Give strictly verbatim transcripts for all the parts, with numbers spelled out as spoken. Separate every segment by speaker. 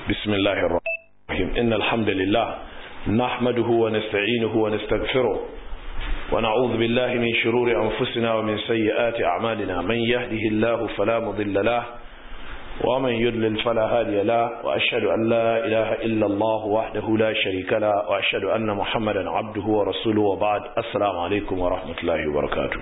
Speaker 1: بسم الله الرحمن الرحيم إن الحمد لله نحمده ونستعينه ونستغفره ونعوذ بالله من شرور أنفسنا ومن سيئات أعمالنا من يهده الله فلا مضل له ومن يضلل فلا هادي له وأشهد أن لا إله إلا الله وحده لا شريك له وأشهد أن محمدا عبده ورسوله وبعد السلام عليكم ورحمة الله وبركاته.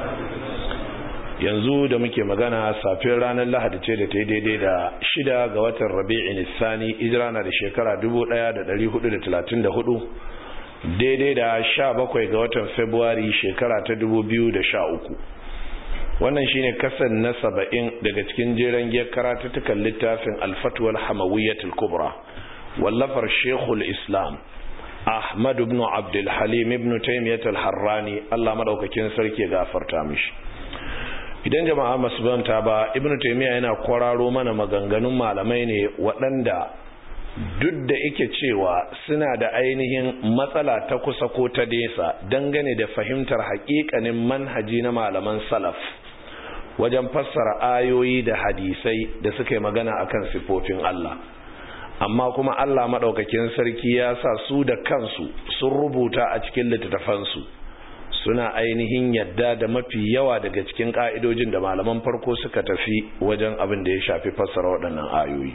Speaker 1: yanzu da muke magana safiyar ranar Lahadi ce da ta yi daidai da shida ga watan Rabi'in Thani hijira na da shekara dubu ɗaya da ɗari hudu da talatin da hudu daidai da sha bakwai ga watan Fabrairu shekara ta dubu biyu da sha uku. Wannan shine kasan na saba'in daga cikin jeren giyar karatuttukan littafin Al-Fatwa al-Hamawiyyatul Kubra wallafar Sheikhul Islam Ahmad ibn Abdul Halim ibn Taymiyyah al-Harrani, Allah madaukakin sarki ya gafarta mishi. Idan jama'a masu banta ba, Ibn Taymiyyah yana kwararo mana maganganun malamai ne waɗanda duk da yake cewa suna da ainihin matsala ta kusa ko ta nesa dangane da fahimtar haƙiƙanin manhaji na malaman salaf wajen fassara ayoyi da hadisai da suka yi magana akan sifofin Allah. Amma kuma Allah madaukakin sarki ya sa su da kansu sun rubuta a cikin littattafansu suna ainihin yadda da mafi yawa daga cikin ka'idojin da malaman farko suka tafi wajen abin da ya shafi fassara waɗannan ayoyi.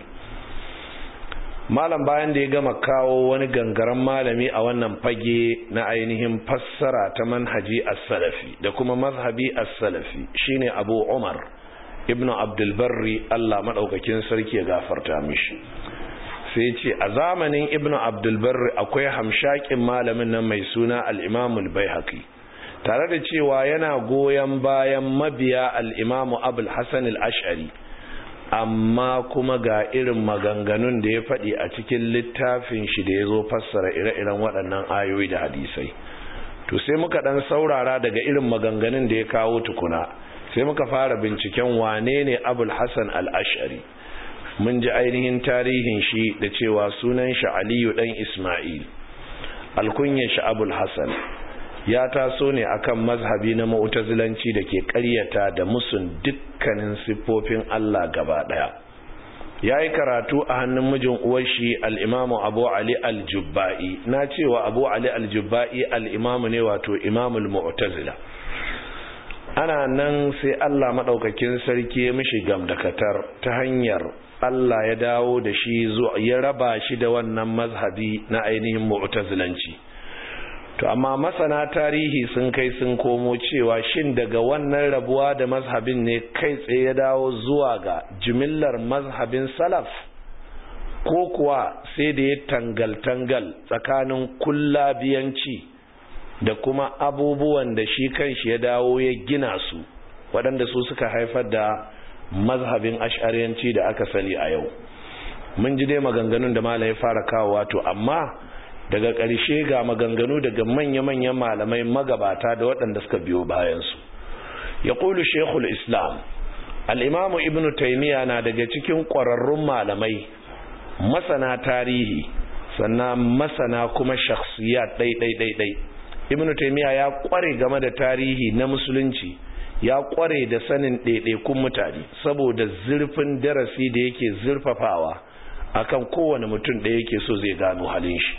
Speaker 1: Malam bayan da ya gama kawo wani gangaren malami a wannan fage na ainihin fassara ta manhaji as-salafi da kuma mazhabi as-salafi shine Abu Umar ibn Abdul Barri, Allah madaukakin sarki ya gafarta mishi. Sai ce a zamanin Ibn Abdul Barri akwai hamshakin malamin nan mai suna al-Imam al-Baihaqi, tare da cewa yana goyon bayan mabiya al-Imam Abul Hasan al-Ash'ari, amma kuma ga irin maganganun da ya faɗi a cikin littafin shi da ya zo fassara ire-iren waɗannan ayoyi da hadisai. To sai muka ɗan saurara daga irin maganganun da ya kawo tukuna, sai muka fara binciken wane ne Abul Hasan al-Ash'ari. Mun ji ainihin tarihin shi da cewa sunan shi Aliyu ɗan Ismail, alkunyar shi Abul Hasan. Ya taso ne akan mazhabi na mu'tazilanci da ke ƙaryata da musun dukkanin siffofin Allah gaba ɗaya. Yayi karatu a hannun mijin uwar shi al-Imam Abu Ali al-Jubba'i. Na cewa Abu Ali al-Jubba'i al-Imam ne, wato Imamul Mu'tazila. Ana nan sai Allah madaukakin sarki ya mishi gamdakatar ta hanyar Allah ya dawo da shi zuwa ya raba shi da wannan mazhabi na ainihin mu'tazilanci. To amma masana tarihi sun kai sun komo cewa shin daga wannan rabuwa da mazhabin ne kai tsaye ya dawo zuwa ga jimillar mazhabin salaf, ko kuwa sai da ya tangal-tangal tsakanin kullabiyanci da kuma abubuwan da shi kanshi ya dawo ya gina su, waɗanda su suka haifar da mazhabin ash'ariyanci da aka sani a yau. Mun ji dai maganganun da malam ya fara kawo, wato amma daga ƙarshe ga maganganu daga manya-manyan malamai magabata da waɗanda suka biyo bayansu. Ya ƙulu Sheikhul Islam al'imamu Ibn Taymiyyah na daga cikin ƙwararrun malamai, masana tarihi, sannan masana kuma shakhsiyat ɗai-ɗai-ɗai. Ibn Taymiyyah ya ƙware game da tarihi na musulunci, ya ƙware da sanin ɗaiɗaikun mutane saboda zurfin darasi da yake zurfafawa akan kowane mutum da yake so zai gano halin shi.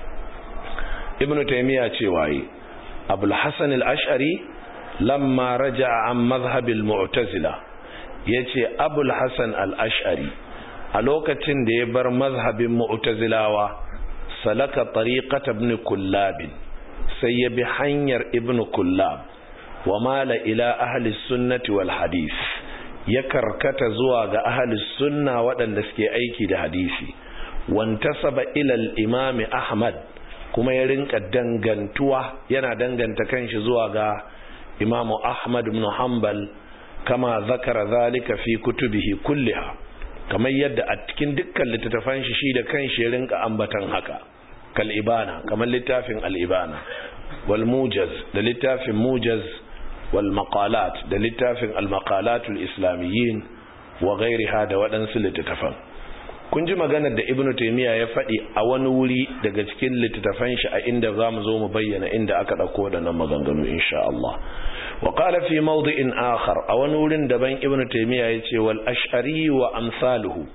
Speaker 1: Ibn Taymiyyah cewa yi Abul Hasan al-Ash'ari lamma raja'a an mazhab al-Mu'tazila, yace Abul Hasan al-Ash'ari a lokacin da ya bar mazhabin Mu'tazilawa, salaka tariqat ibn Kullab, sai ya bi hanyar Ibn Kullab, wa mala ila ahli sunnati wal hadith, ya karkata zuwa ga ahli sunna waɗanda suke aiki da hadisi, wantasaba ila al-Imam Ahmad, kuma ya rinka dangantuwa yana danganta kanshi zuwa ga Imam Ahmad ibn Hanbal, kama zakara zalika fi kutubihi kulliha, kamar yadda a cikin dukkan littattafan shi shi da kanshi ya rinka ambatan haka. Kal Ibana, kamar littafin Al Ibana, wal Mujaz da littafin Mujaz, wal Maqalat da littafin Al Maqalatul Islamiyyin wa ghairiha da waɗansu littattafan. Kun ji maganar da Ibn Taymiyyah ya faɗi a wani wuri daga cikin littattafan shi a inda za mu zo mu bayyana inda aka ɗauko da nan maganganu insha Allah. Wa qala fi mawdi'in akhar, a wani wurin daban Ibn Taymiyyah ya ce wal ash'ari wa amsaluhu,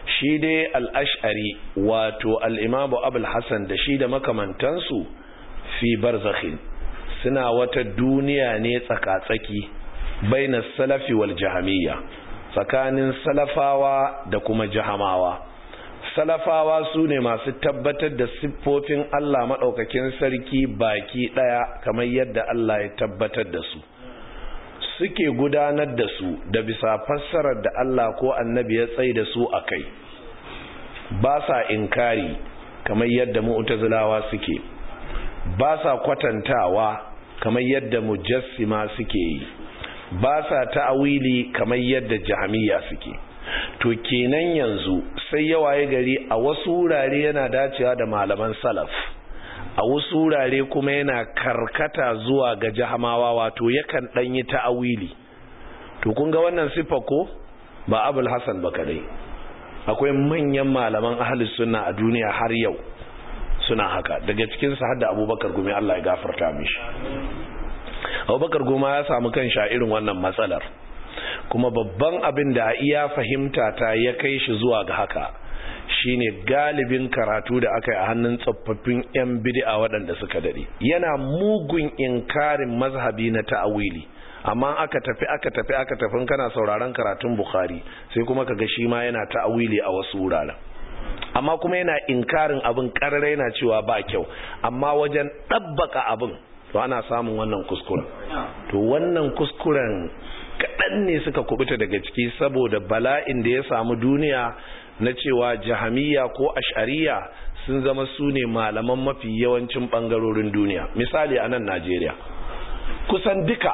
Speaker 1: shi dai al-ash'ari wato al-imamu abul hasan da shi da makamantansu fi barzakhin suna wata duniya ne tsakatsaki bainas salafi wal jahamiyya, tsakanin salafawa da kuma jahamawa. Salafawa su ne masu tabbatar da siffofin Allah maɗaukakin sarki baki ɗaya kamar yadda Allah ya tabbatar da su, suke gudanar da su da bisa fassarar da Allah ko annabi ya tsai da su a kai, ba sa inkari kamar yadda mu'tazilawa suke, ba sa kwatantawa kamar yadda mujassima suke yi, ba sa ta'awili kamar yadda jahmiya suke. To kenan yanzu sai yawaye gari a wasu wurare yana dacewa da malaman salaf, a wasu wurare kuma yana karkata zuwa ga jahamawa, wato yakan dan yi ta'awili. To kun ga wannan sifa ko ba Abul Hasan ba kadai, akwai manyan malaman ahlus sunna a duniya har yau suna haka, daga cikin su hadda Abubakar Gumi, Allah ya gafarta mishi. Abubakar Gumi ya samu kan sha irin wannan matsalar, kuma babban abin da iya fahimta ta ya kai shi zuwa ga haka shine galibin karatu da aka yi a hannun tsofaffin yan bid'a waɗanda suka dade, yana mugun inkarin mazhabi na ta'awili, amma aka tafi aka tafi aka tafi kana sauraron karatun Bukhari sai kuma kaga shi ma yana ta'awili a wasu wuraren, amma kuma yana inkarin abin karara, yana cewa ba kyau, amma wajen dabbaka abin to ana samun wannan kuskuren. To wannan kuskuren kaɗan ne suka kubuta daga ciki saboda bala'in da ya samu duniya na cewa jahamiya ko ash'ariya sun zama su ne malaman mafi yawancin ɓangarorin duniya. Misali a nan Najeriya kusan duka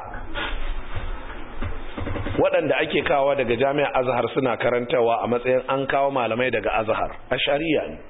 Speaker 1: waɗanda ake kawo daga jami'ar Azhar suna karantawa a matsayin an kawo malamai daga Azhar ash'ariya ne.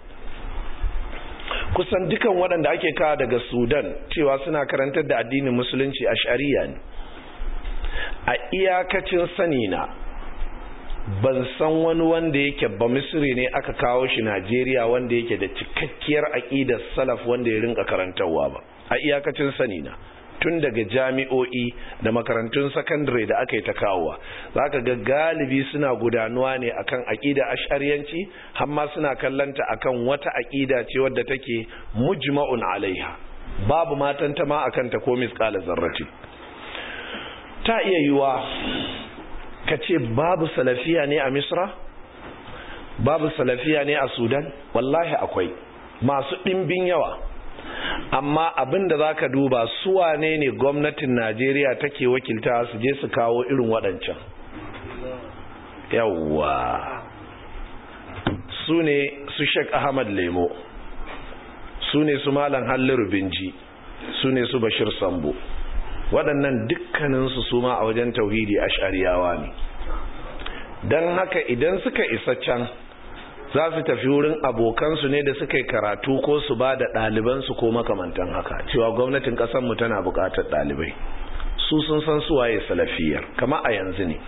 Speaker 1: Kusan dukan waɗanda ake kawo daga Sudan cewa suna karantar da addinin musulunci ash'ariya ne. A iyakacin sani na ban san wani wanda yake ba Misri ne aka kawo shi Najeriya wanda yake da cikakkiyar aqidar salaf wanda ya rinka karantawa ba, a iyakacin sani na. Tun daga jami'o'i da makarantun sakandare da aka yi ta kawowa zaka ga galibi suna gudanuwa ne akan aqida ash'ariyanci, amma suna kallanta akan wata aqida ce wadda take mujma'un alaiha, babu matanta ma akan ta ko misqala zarrati. Ta iya yiwa ka ce babu salafiya ne a Misra, babu salafiya ne a Sudan, wallahi akwai masu ɗimbin yawa, amma abin da za ka duba suwa ne ne gwamnatin Najeriya take wakilta su je su kawo irin waɗancan. Yawwa su ne su Sheikh Ahmad Lemo, su ne su Malam Halliru Binji, su ne su Bashir Sambo. Waɗannan dukkaninsu su ma a wajen tauhidi ash'ariyawa ne. Don haka idan suka isa can za su tafi wurin abokansu ne da suka yi karatu ko su ba da ɗalibansu ko makamantan haka, cewa gwamnatin ƙasarmu tana buƙatar ɗalibai. Su sun san suwaye salafiyar, kama a yanzu ne.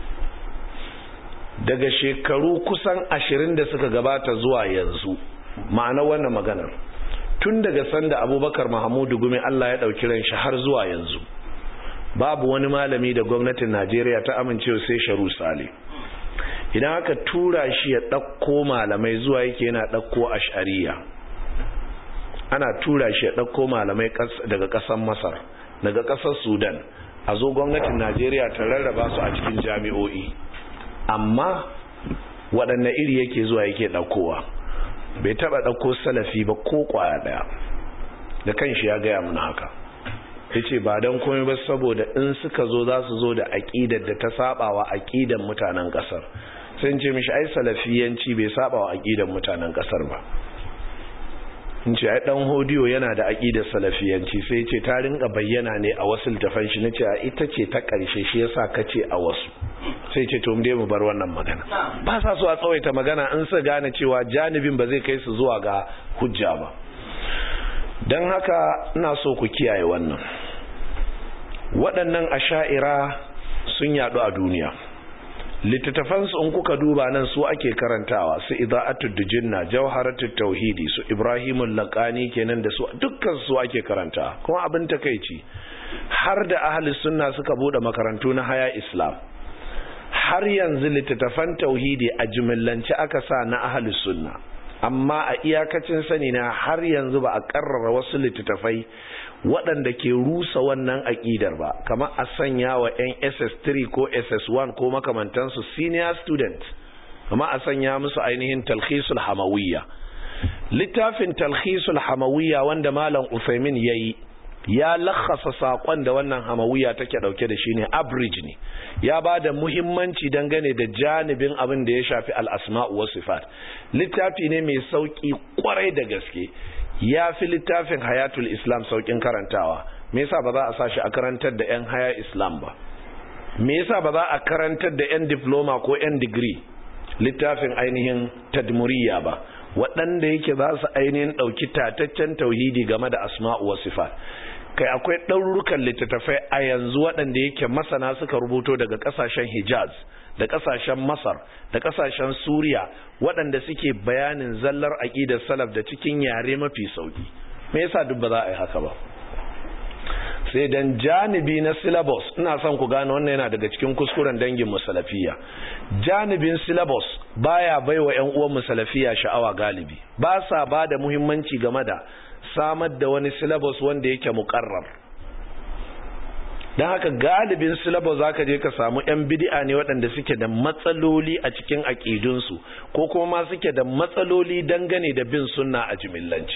Speaker 1: Daga shekaru kusan ashirin da suka gabata zuwa yanzu, ma'ana wannan maganar, tun daga sanda Abubakar Mahamudu Gumi Allah ya ɗauki ran shi har zuwa yanzu, babu wani malami da gwamnatin Najeriya ta amincewa sai Sharu Sale. Idan aka tura shi ya ɗauko malamai zuwa yake yana ɗauko ash'ariya, ana tura shi ya ɗauko malamai daga ƙasar Masar, daga ƙasar Sudan, a zo gwamnatin Najeriya ta rarraba su a cikin jami'o'i, amma waɗanne iri yake zuwa yake ɗaukowa. Bai taɓa ɗauko salafi ba ko ƙwaya ɗaya, da kanshi ya gaya mana haka. Ya ce ba don komai ba saboda in suka zo za su zo da aƙidar da ta saɓawa aƙidar mutanen ƙasar. Sun ce mishi ai salafiyanci bai saɓawa aƙidar mutanen ƙasar ba. In ce ai ɗan hodiyo yana da aƙidar salafiyanci, sai ce ta rinka bayyana ne a wasu littafan shi, na ce a ita ce ta ƙarshe shi yasa ka ce a wasu. Sai ce to mu dai mu bar wannan magana. Ba sa so a tsawaita magana in sa gane cewa janibin ba zai kai su zuwa ga hujja ba. Don haka ina so ku kiyaye wannan. Waɗannan asha'ira sun yaɗu a duniya. Littattafansu in kuka duba nan su ake karantawa, su Ida'atud Dujinna, Jawharatut Tauhidi, su Ibrahimul Laqani kenan da su dukkan su ake karanta. Kuma abin takeici har da ahli sunna suka bude makarantu na Haya Islam. har yanzu littattafan tauhidi a jumillance aka sa na ahlus sunna, amma a iyakacin sani na har yanzu ba a karrara wasu littattafai waɗanda ke rusa wannan aƙidar ba, kamar a sanya wa 'yan S S three ko S S one ko makamantansu senior student, kamar a sanya musu ainihin talhisul hamawiyya. Littafin talhisul hamawiyya wanda Malam Uthaymin ya yi ya lakhasa saƙon da wannan hamawiyya take ɗauke da shi ne, average ne, ya ba da muhimmanci dangane da janibin abin da ya shafi al'asma'u wa sifat. Littafi ne mai sauƙi ƙwarai da gaske, ya fi littafin hayatul islam saukin karantawa. Me yasa ba za a sa shi a karantar da 'yan haya islam ba? Me yasa ba za a karantar da 'yan diploma ko 'yan digiri littafin ainihin tadmuriya ba, waɗanda yake za su ainihin ɗauki tataccen tauhidi game da asma'u wa sifat? Kai akwai ɗaurukan littattafai a yanzu waɗanda yake masana suka rubuto daga ƙasashen Hijaz da ƙasashen Masar da ƙasashen Suriya, waɗanda suke bayanin zallar aqidar salaf da cikin yare mafi sauki. Me yasa duk ba za a yi haka ba? Sai dan janibi na syllabus, ina son ku gane wannan yana daga cikin kuskuren dangin musalafiya. Janibin syllabus baya baiwa ƴan uwan musalafiya sha'awa galibi. Ba sa ba da muhimmanci game da samar da wani syllabus wanda yake muqarrar. Dan haka galibin syllabus zaka je ka samu ƴan bid'a ne waɗanda suke da matsaloli a cikin aqidunsu, ko kuma ma suke da matsaloli dangane da bin sunna a jimillance.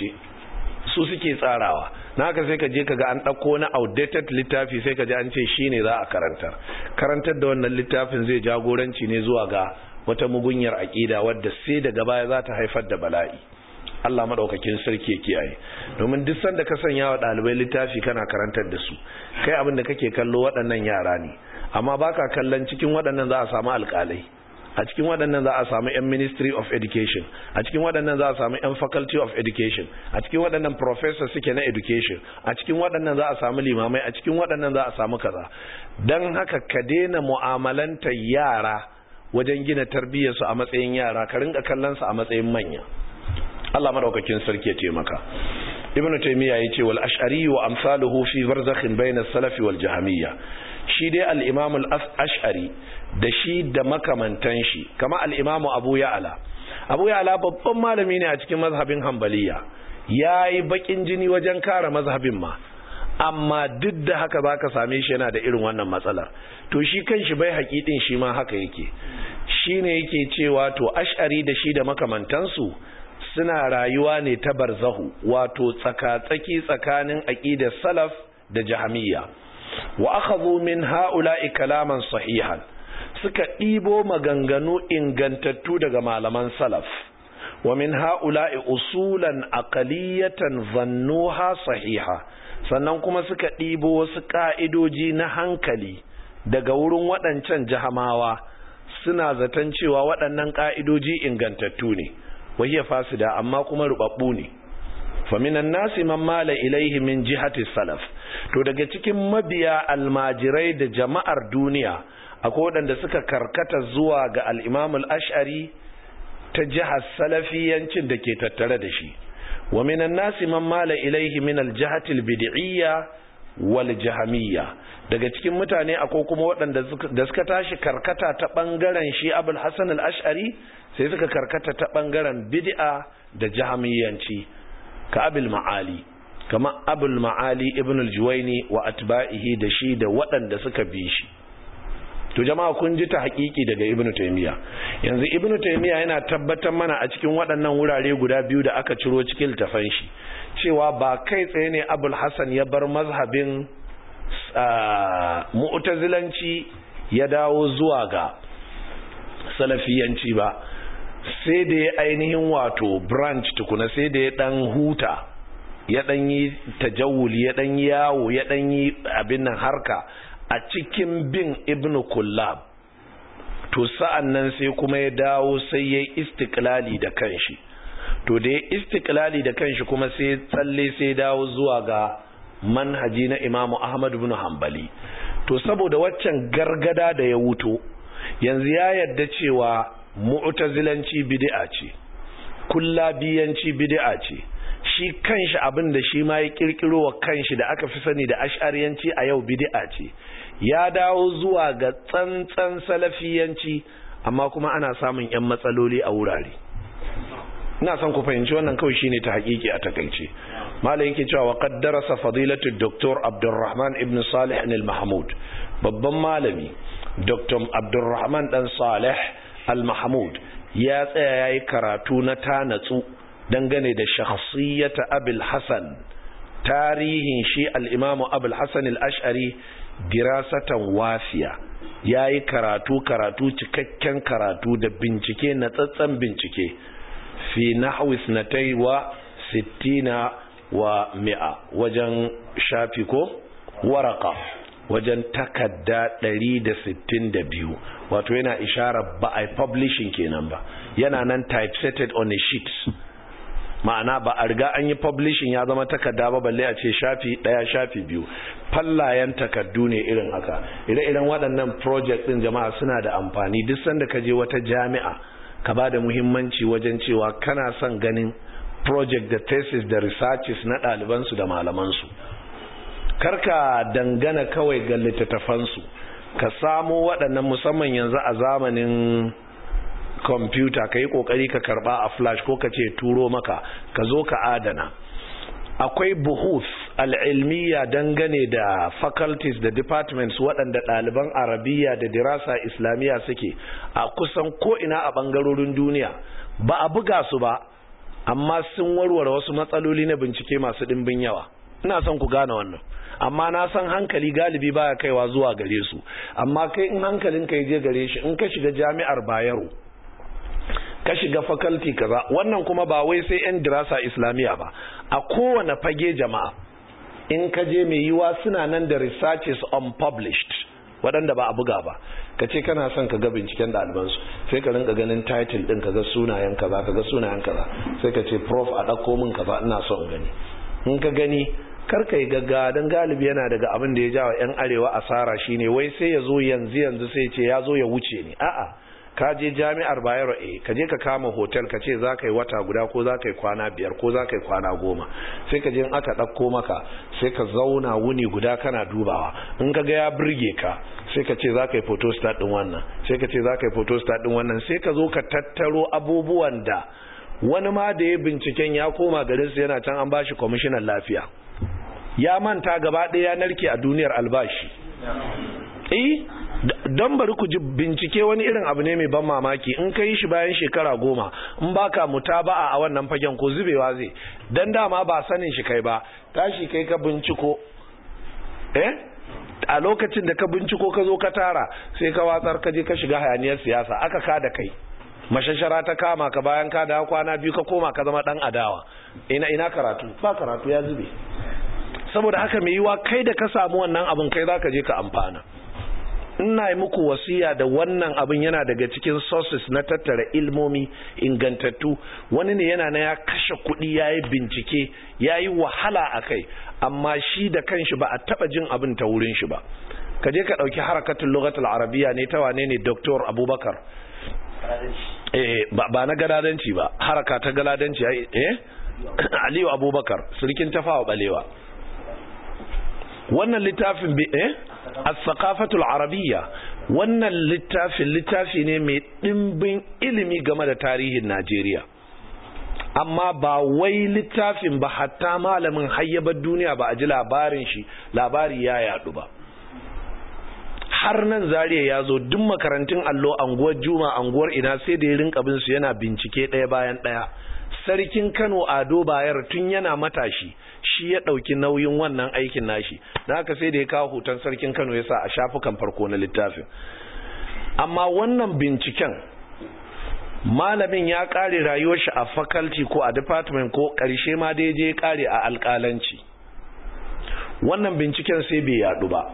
Speaker 1: Su suke tsarawa. Na haka sai ka je ka ga an ɗauko na outdated littafi, sai ka ji an ce shi ne za a karantar. Karantar da wannan littafin zai jagoranci ne zuwa ga wata mugunyar aƙida wadda sai daga baya za ta haifar da bala'i. Allah maɗaukakin sarki ya kiyaye. Domin duk sanda ka sanya wa ɗalibai littafi kana karantar da su, kai abin da kake kallo waɗannan yara ne, amma baka kallon cikin waɗannan za a samu alƙalai, a cikin waɗannan za a samu 'yan ministry of education, a cikin waɗannan za a samu 'yan faculty of education, a cikin waɗannan professors suke na education, a cikin waɗannan za a samu limamai, a cikin waɗannan za a samu kaza. Don haka ka daina mu'amalanta yara wajen gina tarbiyyarsu a matsayin yara, ka rinka kallon su a matsayin manya. Allah madaukakin sarki ya taimaka. Ibn Taymiyyah yace wal ash'ari wa amsaluhu fi barzakhin bayna as-salaf wal jahmiyya. Shi dai al-Imam al-Ash'ari da shi da makamantan shi, kama al-Imam Abu Ya'la. Abu Ya'la babban malami ne a cikin mazhabin Hanbaliya. Yayi bakin jini wajen kare mazhabin ma. Amma duk da haka zaka same shi yana da irin wannan matsalar. To shi kanshi bai haƙiƙin shi ma haka yake. Shine yake cewa to Ash'ari da shi da makamantansu suna rayuwa ne ta barzahu, wato tsaka-tsaki tsakanin aqidar salaf da jahmiyya. Wa akhadhu min ha'ula'i kalaman sahihan, suka ɗibo maganganu ingantattu daga malaman salaf. Wa min ha'ula'i usulan aqaliyatan zannuha sahiha, sannan kuma suka ɗibo wasu ka'idoji na hankali daga wurin waɗancan jahamawa, suna zaton cewa waɗannan ka'idoji ingantattu ne. Wahiya fasida, amma kuma rubabbu ne. Faminan nasi man mala ilaihi min jihati salaf, to daga cikin mabiya almajirai da jama'ar duniya akwai waɗanda suka karkata zuwa ga al-Imam al-Ash'ari ta jihar salafiyancin da ke tattare da shi. Wa minan nasi man mala ilaihi min al-jihati al-bid'iyya wal jahmiyya, daga cikin mutane akwai kuma waɗanda da suka tashi karkata ta bangaren shi Abul Hasan al-Ash'ari, sai suka karkata ta bangaren bid'a da jahmiyanci, ka Abul Ma'ali, kama Abul Ma'ali ibn al-Juwayni wa atba'ihi, da shi da waɗanda suka bi shi. To jama'a kun ji ta haƙiƙi daga Ibn Taymiyyah. Yanzu Ibn Taymiyyah yana tabbatar mana a cikin waɗannan wurare guda biyu da aka ciro cikin littafin shi cewa ba kai tsaye ne Abul Hasan ya bar mazhabin mu'tazilanci ya dawo zuwa ga salafiyanci ba, sai da ya ainihin wato branch tukuna, sai da ya dan huta, ya dan yi tajawuli, ya dan yawo, ya dan yi abin nan harka a cikin bin Ibn Kullab. To sa'an nan sai kuma ya dawo sai ya istiklali da kanshi. To da ya istiklali da kanshi kuma sai tsalle sai dawo zuwa ga manhaji na Imam Ahmad ibn Hanbali. To saboda waccan gargada da ya wuto, yanzu ya yarda cewa mu'tazilanci bid'a ce, kullabiyanci bid'a ce, shi kanshi abin da shi ma ya kirkiro wa kanshi da aka fi sani da ash'ariyanci a yau bid'a ce. ya dawo zuwa ga tsantsan salafiyanci amma kuma ana samun yan matsaloli a wurare. ina son ku fahimci wannan kawai shine ta hakiki a takeice. malai yake cewa qad darasa fadilatu Doktor Abdurrahman ibn Salih al-Mahmud, babban malami Doktor Abdurrahman dan Salih al-Mahmud ya tsaya yayi karatu na tanatsu dangane da shakhsiyata Abul Hasan, tarihin shi al-Imam Abul Hasan al-Ash'ari dirasatan wafiya. yayi karatu karatu cikakken karatu da bincike na tsatsan bincike fi nahwi sanatai wa sittina wa mi'a, wajen shafi ko waraka wajen takadda ɗari da sittin da biyu, wato yana isharar ba a publishing kenan ba, yana nan typesetted on a sheet, ma'ana ba a riga an yi publishing ya zama takarda ba balle a ce shafi daya shafi biyu. fallayen takardu ne irin haka. ire-iren waɗannan project din jama'a suna da amfani. duk sanda ka je wata jami'a ka ba da muhimmanci wajen cewa kana son ganin project da thesis da researches na ɗalibansu da malamansu. karka dangana kawai ga littattafansu, ka samo waɗannan, musamman yanzu a zamanin kwamfuta, ka yi ƙoƙari ka karɓa a flash ko ka ce turo maka, ka zo ka adana. akwai buhus al'ilmiya dangane da faculties da departments waɗanda ɗaliban arabiya da dirasa islamiyya suke a kusan ko'ina a ɓangarorin duniya. ba a buga su ba, amma sun warware wasu matsaloli na bincike masu ɗimbin yawa. ina son ku gane wannan, amma na san hankali galibi baya kaiwa zuwa gare su. amma kai in hankalin ka je gare shi, in ka shiga jami'ar Bayero, ka shiga faculty kaza, wannan kuma ba wai sai yan dirasa islamiyya ba, a kowane fage jama'a in ka je mai yiwa suna nan da researches unpublished waɗanda ba a buga ba. ka ce kana son ka ga binciken ɗalibansu, sai ka rinka ganin title ɗin, ka ga sunayen kaza, ka ga sunayen kaza, sai ka ce prof a ɗauko min kaza ina son gani. in ka gani karka yi gaggawa, don galibi yana daga abin da ya jawa 'yan arewa asara shine wai sai ya zo yanzu yanzu sai ce ya zo ya wuce ne. a'a, ka je jami'ar Bayero, eh ka je ka kama hotel, ka ce za ka yi wata guda ko za ka yi kwana biyar ko za ka yi kwana goma, sai ka je in aka ɗauko maka sai ka zauna wuni guda kana dubawa. in ka ga ya burge ka sai ka ce za ka yi photostat ɗin wannan, sai ka ce za ka yi photostat ɗin wannan, sai ka zo ka tattaro abubuwan da wani ma da ya binciken ya koma garinsu yana can an bashi kwamishinan lafiya, ya manta gaba ɗaya ya narke a duniyar albashi. eh don bari ku ji bincike wani irin abu ne mai ban mamaki. in ka yi shi bayan shekara goma, in baka mutaba'a a wannan fagen ko zubewa zai, dan dama ba sanin shi kai ba, tashi kai ka binciko. eh a lokacin da ka binciko ka zo ka tara, sai ka watsar ka je ka shiga hayaniyar siyasa, aka kada kai, mashashara ta kama ka, bayan ka dawo kwana biyu ka koma ka zama dan adawa. ina ina karatu ba karatu ya zube. saboda haka mai yiwa kai da ka samu wannan abin kai zaka je ka amfana. ina yi muku wasiya da wannan abin yana daga cikin sources na tattara ilmomi ingantattu. wani ne yana na ya kashe kuɗi ya yi bincike ya yi wahala a kai, amma shi da kanshi ba a taɓa jin abin ta wurin shi ba. ka je ka ɗauki harakatun lugatul arabiya ne ta wane ne Doktor Abubakar, eh ba na galadanci ba, haraka ta galadanci, eh Aliyu Abubakar surikin Tafawa Balewa. wannan littafin eh as-saqafatul arabiyya, wannan littafin littafi ne mai dimbin ilimi game da tarihin Najeriya, amma ba wai littafin ba, hatta malamin hayyabar duniya ba a ji labarin shi, labari ya yadu ba. har nan Zariya ya zo duk makarantun allo, anguwar Juma, anguwar ina, sai da ya rinka bin su yana bincike ɗaya bayan ɗaya. Sarkin Kano Ado Bayero tun yana matashi shi ya ɗauki nauyin wannan aikin nashi, da haka sai da ya kawo hoton Sarkin Kano ya sa a shafukan farko na littafin. amma wannan binciken malamin ya ƙare rayuwar shi a faculty ko a department, ko ƙarshe ma da ya je ƙare a alƙalanci. wannan binciken sai bai yadu ba.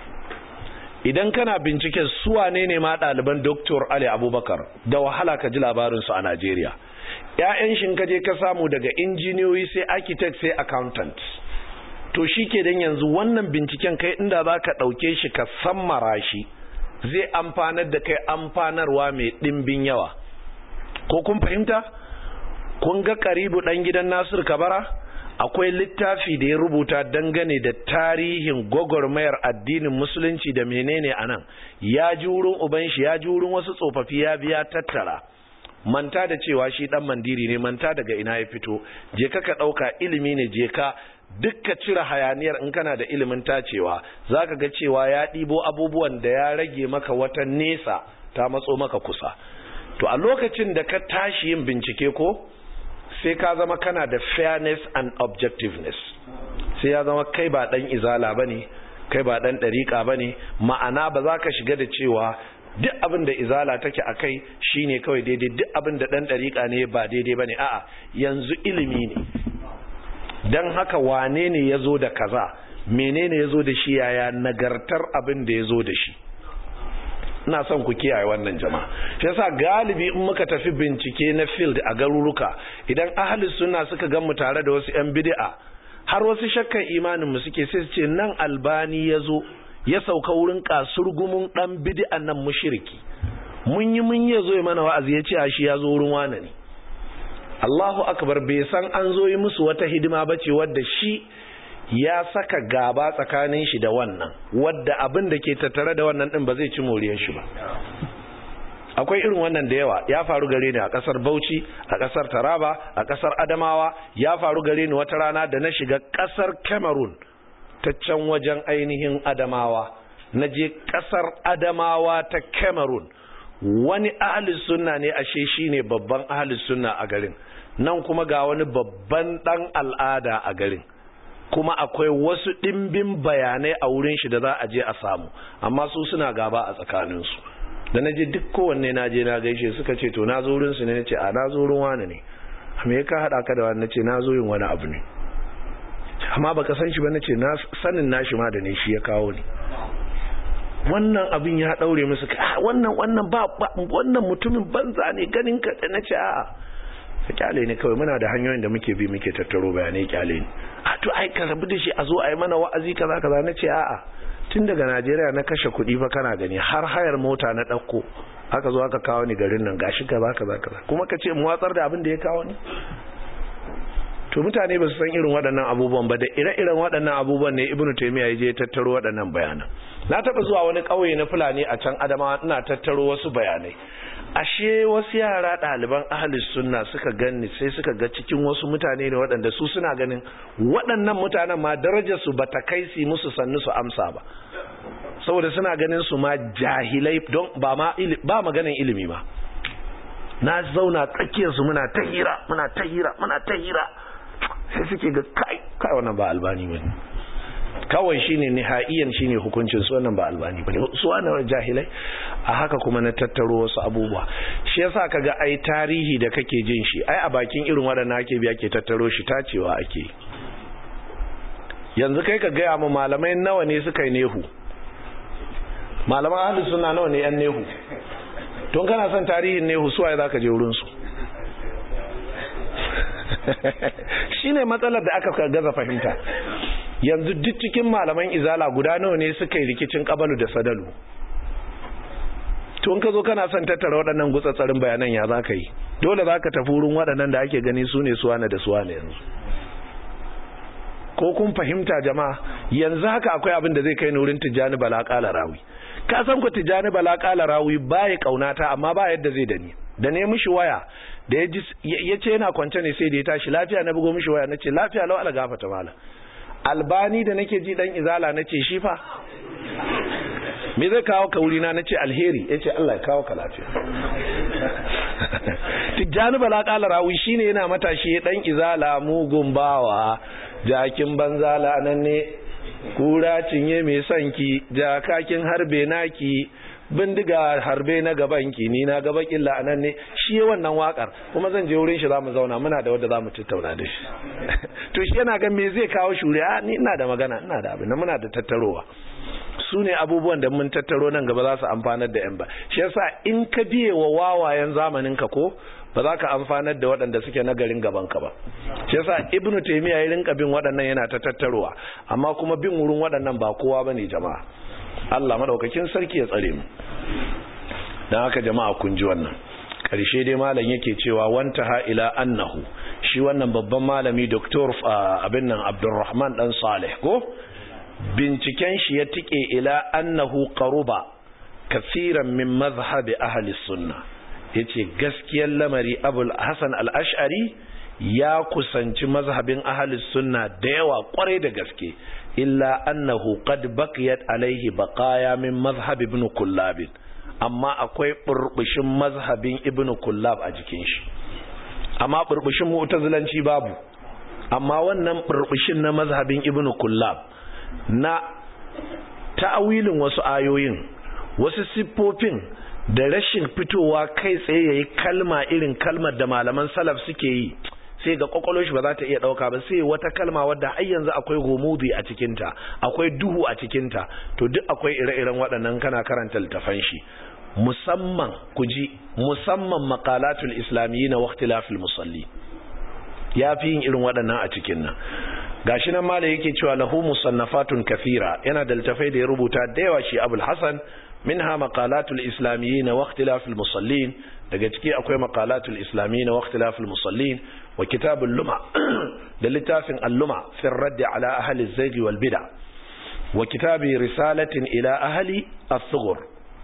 Speaker 1: idan kana binciken su wane ne ma ɗaliban Doktor Ali Abubakar, da wahala ka ji labarinsu a Najeriya. ‘ya'yan shin ka je ka samu daga injiniyoyi sai architect sai accountant. to shi ke dan yanzu wannan binciken kai inda za ka ɗauke shi ka sammara shi, zai amfanar da kai amfanarwa mai ɗimbin yawa. ko kun fahimta? kun ga Karibu ɗan gidan Nasir Kabara akwai littafi da ya rubuta dangane da tarihin gwagwarmayar addinin musulunci da menene anan, ya ji wurin uban shi, ya ji wurin wasu tsofaffi, ya biya tattara. Manta da cewa shi dan mandiri ne, manta daga ina ya fito, je ka ka dauka ilimi ne, je ka dukka cire hayaniyar. In kana da ilimin tacewa zaka ga cewa ya ɗibo abubuwan da ya rage maka wata nesa ta matso maka kusa. To a lokacin da ka tashi yin bincike ko sai ka zama kana da fairness and objectiveness, sai ya zama kai ba dan izala bane, kai ba dan dariqa bane, ma'ana ba za ka shiga da cewa duk abin da izala take akai shine kawai daidai, duk abin da dan dariqa ne ba daidai bane. A'a, yanzu ilimi ne, dan haka wane ne yazo da kaza, menene yazo da shi, yaya nagartar abin da yazo da shi. Ina son ku kiyaye wannan jama'a. Shi yasa galibi in muka tafi bincike na field a garuruka, idan ahli sunna suka gan mu tare da wasu yan bid'a, har wasu shakkan imanin mu suke sai su ce nan Albani yazo ya sauka wurin kasurgumun dan bid'an nan mushriki, mun yi mun yazo ya mana wa'azi ya ce a shi yazo wurin wane ne. Allahu akbar, bai san an zo yi musu wata hidima bace wadda shi ya saka gaba tsakanin shi da wannan, wadda abin da ke tattare da wannan din ba zai ci moriyar shi ba. Akwai irin wannan da yawa, ya faru gare ni a kasar Bauchi, a kasar Taraba, a kasar Adamawa, ya faru gare ni wata rana da na shiga kasar Cameroon ta can wajen ainihin Adamawa. Na je kasar Adamawa ta Cameroon, wani ahli sunna ne, ashe shine babban ahli sunna a garin nan, kuma ga wani babban dan al'ada a garin, kuma akwai wasu ɗimbin bayanai a wurin shi da za a je a samu, amma su suna gaba a tsakaninsu. Da na je duk kowanne na je na gaishe, suka ce to na zo wurin su ne, na ce a na zo wurin wani ne. Me ka haɗa ka da wani? Na ce na zo yin wani abu ne. Amma baka san shi ba? Na ce na sanin nashi ma da ne, shi ya kawo ni. Wannan abin ya ɗaure musu, wannan wannan ba wannan mutumin banza ne ganin ka. Na ce a'a, ka kyale ne kawai, muna da hanyoyin da muke bi muke tattaro bayanai, kyale ne. A to ai ka rabu da shi, a zo a yi mana wa'azi kaza kaza. Na ce a'a, tun daga Najeriya na kashe kuɗi fa kana gani, har hayar mota na ɗauko, aka zo aka kawo ni garin nan, gashi kaza kaza kaza, kuma ka ce mu watsar da abin da ya kawo ni. To mutane ba su san irin waɗannan abubuwan ba, da ire-iren waɗannan abubuwan ne Ibn Taymiyyah ya je tattaro waɗannan bayanan. Na taɓa zuwa wani ƙauye na Fulani a can Adamawa, ina tattaro wasu bayanai. Ashe wasu yara ɗaliban ahlus sunna suka ganni, sai suka ga cikin wasu mutane ne waɗanda su suna ganin waɗannan mutanen ma darajar su bata kai su musu sannu su amsa ba, saboda suna ganin su ma jahilai, don ba ma ba maganin ilimi ma. Na zauna tsakiyar su, muna ta hira muna ta hira muna ta hira, sai suke ga kai kai wannan ba Albani bane, kawai shine nihaiyan shine hukuncin su, wannan ba Albani bane, su wannan jahilai. A haka kuma na tattaro wasu abubuwa. Shi yasa kaga ai tarihi da kake jin shi, ai a bakin irin waɗannan ake biya ke tattaro shi, tacewa ake. Yanzu kai ka gaya mu malamai nawa ne suka yi nehu, malaman ahlus sunna nawa ne yan nehu? Don kana son tarihin nehu, su waye zaka je wurin su? Shine matsalar da aka gaza fahimta. Yanzu duk cikin malaman izala guda nawa ne suka yi rikicin kabalu da sadalu? Tun ka zo kana son tattara waɗannan gutsatsarin bayanan, ya za ka yi? Dole za ka tafi wurin waɗannan da ake gani su ne suwane da suwane yanzu. Ko kun fahimta jama'a? Yanzu haka akwai abin da zai kai ni wurin Tijjani Bala Ƙala Rawi. Ka san ku Tijjani Bala Ƙala Rawi baya kaunata, amma ba yadda zai da ni. Da ne mishi waya, da ya ce yana kwance ne, sai da ya tashi lafiya, na bugo mishi waya, na ce lafiya lau, ala gafata mala. Albani da nake ji dan izala, na ce shi fa me zai kawo ka wurina? Na ce alheri. Ya ce Allah ya kawo ka lafiya. Tijjani Bala Ƙala Rawi shine yana matashi, dan izala mugun bawa, jakin banzala nan ne, kura cinye mai sanki, jakakin harbe naki, bindiga harbe na gabanki, ni na gaba killa anan ne. Shi wannan wakar, kuma zan je wurin shi zamu zauna, muna da wanda zamu tattauna da shi. To shi yana ga me zai kawo shuri'a? Ni ina da magana, ina da abin, muna da tattarowa. Su ne abubuwan da mun tattaro nan gaba za su amfanar da yan ba. Shi yasa in ka biye wa wawayen zamanin ka ko, ba za ka amfanar da waɗanda suke na garin gaban ka ba. Shi yasa Ibn Taymiyyah ya rinka bin waɗannan, yana ta tattarowa, amma kuma bin wurin waɗannan ba kowa bane jama'a. Allah madaukakin sarki ya tsare mu. Dan haka jama'a kun ji wannan. Karshe dai malam yake cewa wanta ha ila annahu, shi wannan babban malami doktor abin nan Abdulrahman dan Saleh ko binciken shi ya tike ila annahu qaruba kaseeran min mazhab ahli sunnah yace gaskiyar lamari Abul Hasan al-Ash'ari ya kusanci mazhabin ahli sunna da yawa kwarai da gaske illa annahu qad baqiyat alaihi baqaya min mazhab ibn Kullab amma akwai burbushin mazhabin ibn Kullab a jikin shi amma burbushin mu'tazilanci babu amma wannan burbushin na mazhabin ibn Kullab na ta'awilin wasu ayoyin wasu siffofin da rashin fitowa kai tsaye yayi kalma irin kalmar da malaman salaf suke yi sai ga kwakwalwar shi ba za ta iya dauka ba sai wata kalma wadda har yanzu akwai gumudi a cikin ta akwai duhu a cikin ta to duk akwai ire-iren waɗannan kana karanta littafan shi musamman kuji musamman maqalatul islamiyyin wa ikhtilafil musalli yafi yin irin waɗannan a cikin nan gashi nan malai yake cewa lahu musannafatun kathira yana da littafai da ya rubuta da yawa shi Abul Hasan minha maqalatul islamiyyin wa ikhtilafil musallin daga ciki akwai maqalatul islamiyyin wa ikhtilafil musallin wa kitabul luma da littafin al-luma fi ar-radd ala ahli az-zayg wal bid'ah wa kitabi risalatin ila ahli as-sughur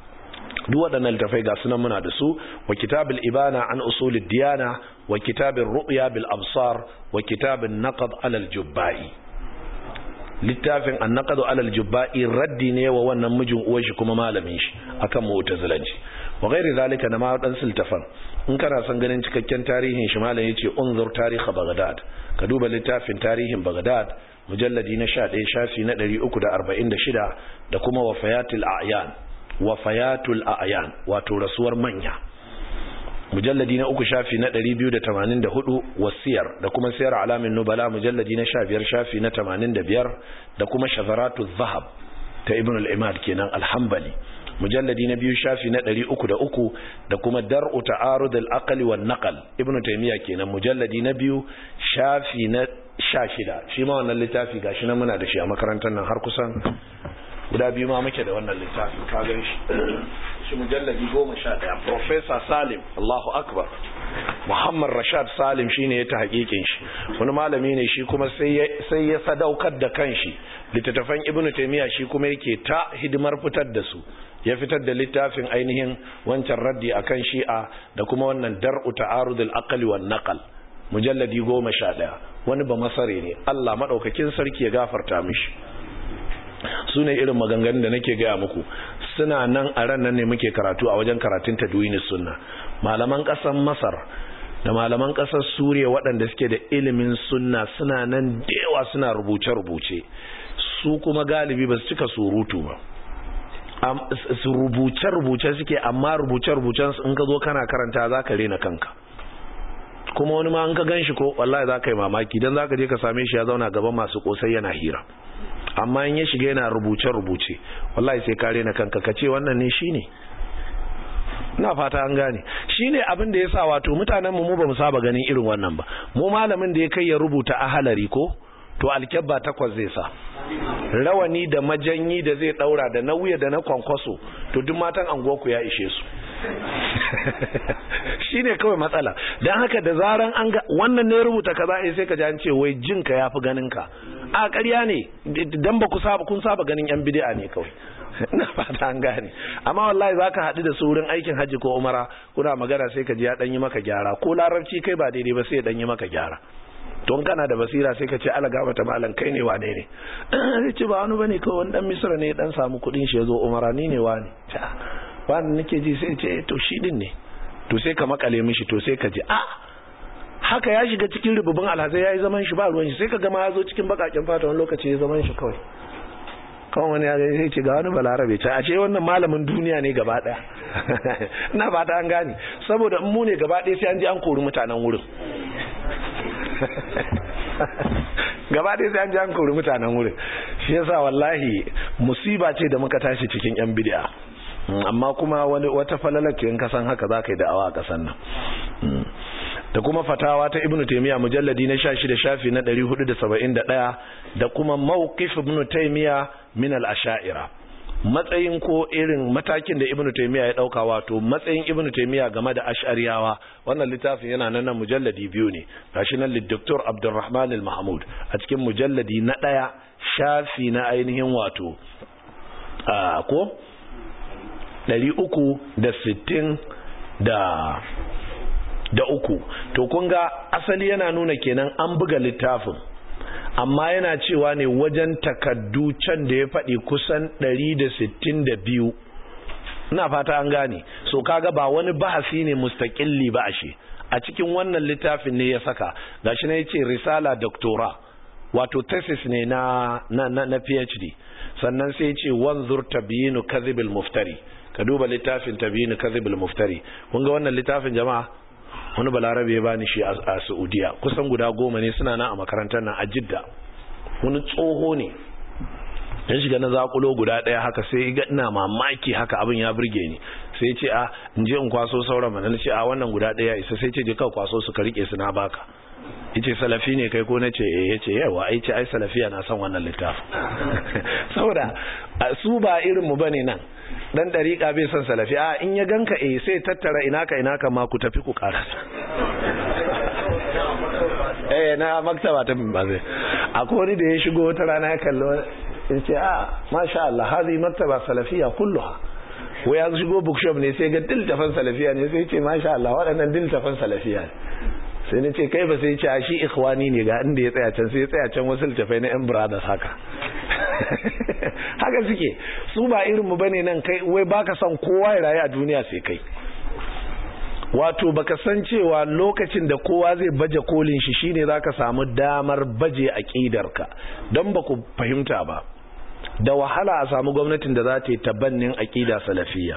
Speaker 1: duk waɗannan littafai ga sunan muna da su wa kitabul ibana an usulid diyana wa kitabir ru'ya bil absar wa kitabun naqd ala al-jubba'i littafin an-naqd ala al-jubba'i raddi ne wa wannan mijin uwar shi kuma malamin shi akan mu'tazilanci wa ghairi zalika na ma dan sultafan in kana son ganin cikakken tarihin shi malam yace unzur tarikh baghdad ka duba littafin tarihin baghdad mujalladi na sha ɗaya shafi na ɗari uku da arba'in da shida da kuma wafayatul a'yan wafayatul a'yan wato rasuwar manya mujalladi na uku shafi na ɗari biyu da tamanin da hudu wasiyar da kuma siyar alamin nubala mujalladi na sha biyar shafi na tamanin da biyar da kuma shazaratu zahab ta ibn al-imad kenan al-hanbali mujalladi na biyu shafi na ɗari uku da uku da kuma dar'u ta'arud al-aqli wan naql ibn taymiya kenan mujalladi na biyu shafi na sha shida shi ma wannan littafi gashi nan muna da shi a makarantar nan har kusan guda biyu ma muke da wannan littafin ka gan shi shi mujalladi goma sha ɗaya professor Salim Allahu akbar Muhammad Rashad Salim shine ya ta hakikin shi wani malami ne shi kuma sai ya sai ya sadaukar da kanshi littattafan Ibn Taymiyyah shi kuma yake ta hidimar fitar da su ya fitar da littafin ainihin wancan raddi akan Shi'a da kuma wannan dar'u ta'arud al-aqli wan naql mujalladi goma sha ɗaya wani ba masare ne Allah madaukakin sarki ya gafarta mishi su ne irin maganganun da nake gaya muku suna nan a ran nan ne muke karatu a wajen karatun tadwini sunna malaman ƙasar Masar da malaman ƙasar Suriya waɗanda suke da ilimin sunna suna nan dewa suna rubuce-rubuce su kuma galibi ba su cika surutu ba su rubuce-rubuce suke amma rubuce-rubucen in ka zo kana karanta za ka rena kanka kuma wani ma an ka gan shi ko wallahi za ka yi mamaki don za ka je ka same shi ya zauna gaban masu kosai yana hira amma in ya shiga yana rubuce-rubuce wallahi sai kare na kanka ka ce wannan ne shi ne na fata an gane shi ne abin da ya sa wato mutanen mu ba mu saba ganin irin wannan ba mu malamin da ya kai ya rubuta ahalari ko to alkyabba takwas zai sa rawani da majanyi da zai daura da na wuya da na kwankwaso to duk matan anguwarku ya ishe su shine kawai matsala dan haka da zaran an ga wannan ne rubuta kaza sai ka ji an ce wai jinka yafi ganinka a ƙarya ne dan ba ku saba kun saba ganin yan bid'a ne kawai ina fata an gane amma wallahi zaka haɗu da su wurin aikin haji ko umara kuna magana sai ka ji ya dan yi maka gyara ko larabci kai ba daidai ba sai ya dan yi maka gyara don kana da basira sai ka ce ala gaba ta malan kai ne wane ne zai ce ba wani bane kawai wani dan misra ne dan samu kudin shi yazo umara ni ne wani wani nake ji sai ce to shi din ne to sai ka makale mishi to sai ka ji a haka ya shiga cikin rububin alhazai yayi zaman shi ba ruwan shi sai ka ga ma yazo cikin bakakin fata wani lokaci ya zaman shi kawai kawai wani ya sai ce ga wani balarabe ce a ce wannan malamin duniya ne gaba daya ina ba ta an gane saboda in mu ne gaba daya sai an ji an kori mutanen wurin gaba ɗaya sai an ji an kori mutanen wurin shi yasa wallahi musiba ce da muka tashi cikin yan bid'a amma kuma wani wata falalake in ka san haka za ka yi da'awa a ƙasar nan da kuma fatawa ta ibnu taymiya mujalladi na sha shida shafi na ɗari hudu da saba'in da ɗaya da kuma mawqif ibnu taymiya min al-asha'ira matsayin ko irin matakin da Ibn Taymiyyah ya dauka, wato matsayin Ibn Taymiyyah game da Ash'ariyawa. Wannan littafin yana nan mujalladi biyu ne, gashi nan Dr. Abdulrahman al-Mahmud a cikin mujalladi na daya shafi na ainihin wato a ko ɗari uku da sittin da da uku. To kun ga asali yana nuna kenan an buga littafin, amma yana cewa ne wajen takaddu can da ya faɗi kusan ɗari da sittin da biyu. Ina fata an gane. So kaga ba wani bahasi ne mustaqilli ba ashe, a cikin wannan littafin ne ya saka. Gashi ne yace risala doctora, wato thesis ne na na na, na PhD. Sannan sai yace wanzur tabyinu kadhibil muftari, ka duba littafin tabyinu kadhibil muftari. Kun ga wannan littafin jama'a, wani balarabe ya bani shi a Saudiya, kusan guda goma ne suna nan a makarantar nan a Jidda. Wani tsoho ne ya shiga na zakulo guda daya haka, sai ga ina mamaki haka, abin ya burge ni. Sai ce a in je in kwaso sauran mana, nace a wannan guda daya isa. Sai ce je ka kwaso su ka rike su na baka. Yace salafi ne kai ko nace eh, yace yawa ai ce ai salafiya na son wannan littafin. Saboda su ba irin mu bane nan, dan dariƙa bai son salafi. A in ya ganka eh sai tattara ina ka ina ka ma ku tafi ku karasa. eh na maktaba ta min bazai. Akwai wani da ya shigo wata rana ya kallo, yace a masha Allah hadi maktaba salafiya kulluha. Wai ya shigo bookshop ne sai ga diltafan salafiya ne, sai yace masha Allah waɗannan diltafan salafiya ne. Sai ne ce kai ba, sai ce a shi ikhwani ne, ga inda ya tsaya can, sai ya tsaya can wasu littafai na yan brothers haka. Haka suke, su ba irin mu bane nan. Kai wai baka son kowa ya rayu a duniya sai kai, wato baka san cewa lokacin da kowa zai baje kolin shi shine zaka samu damar baje aqidarka. Don ba ku fahimta ba, da wahala a samu gwamnatin da za ta yi tabannin aqida salafiyya.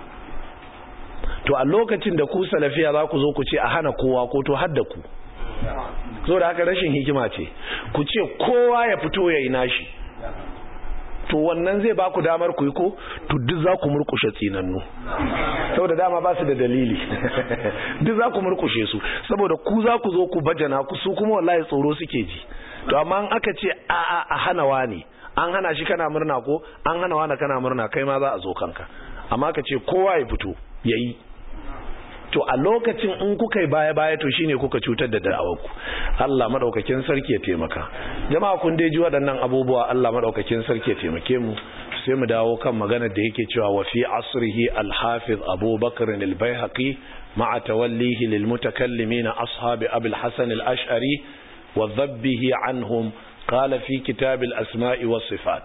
Speaker 1: To a lokacin da ku salafiya za ku zo ku ce a hana kowa, ko to hadda ku. So da haka rashin hikima ce, ku ce kowa ya fito ya yi nashi. To wannan zai ba ku damar ku yi ko, to duk za ku murkushe tsinannu, saboda dama ba su da dalili. Duk za ku murkushe su, saboda ku za ku zo ku bajana ku, su kuma wallahi tsoro suke ji. To amma an aka ce a a a hana wani, an hana shi kana murna ko, an hana wani kana murna, kai ma za a zo kanka. Amma ka ce kowa ya fito yayi, to a lokacin in kuka yi baya-baya to shine kuka cutar da da'awarku. Allah madaukakin sarki ya taimaka. Jama'a kun dai ji waɗannan abubuwa, Allah madaukakin sarki ya taimake mu. Sai mu dawo kan maganar da yake cewa wa fi asrihi al-hafiz Abu Bakr al-Baihaqi ma'a tawallihi lil mutakallimin ashabi Abi al-Hasan al-Ash'ari wa dhabbihi anhum qala fi kitab al-asma'i was sifat.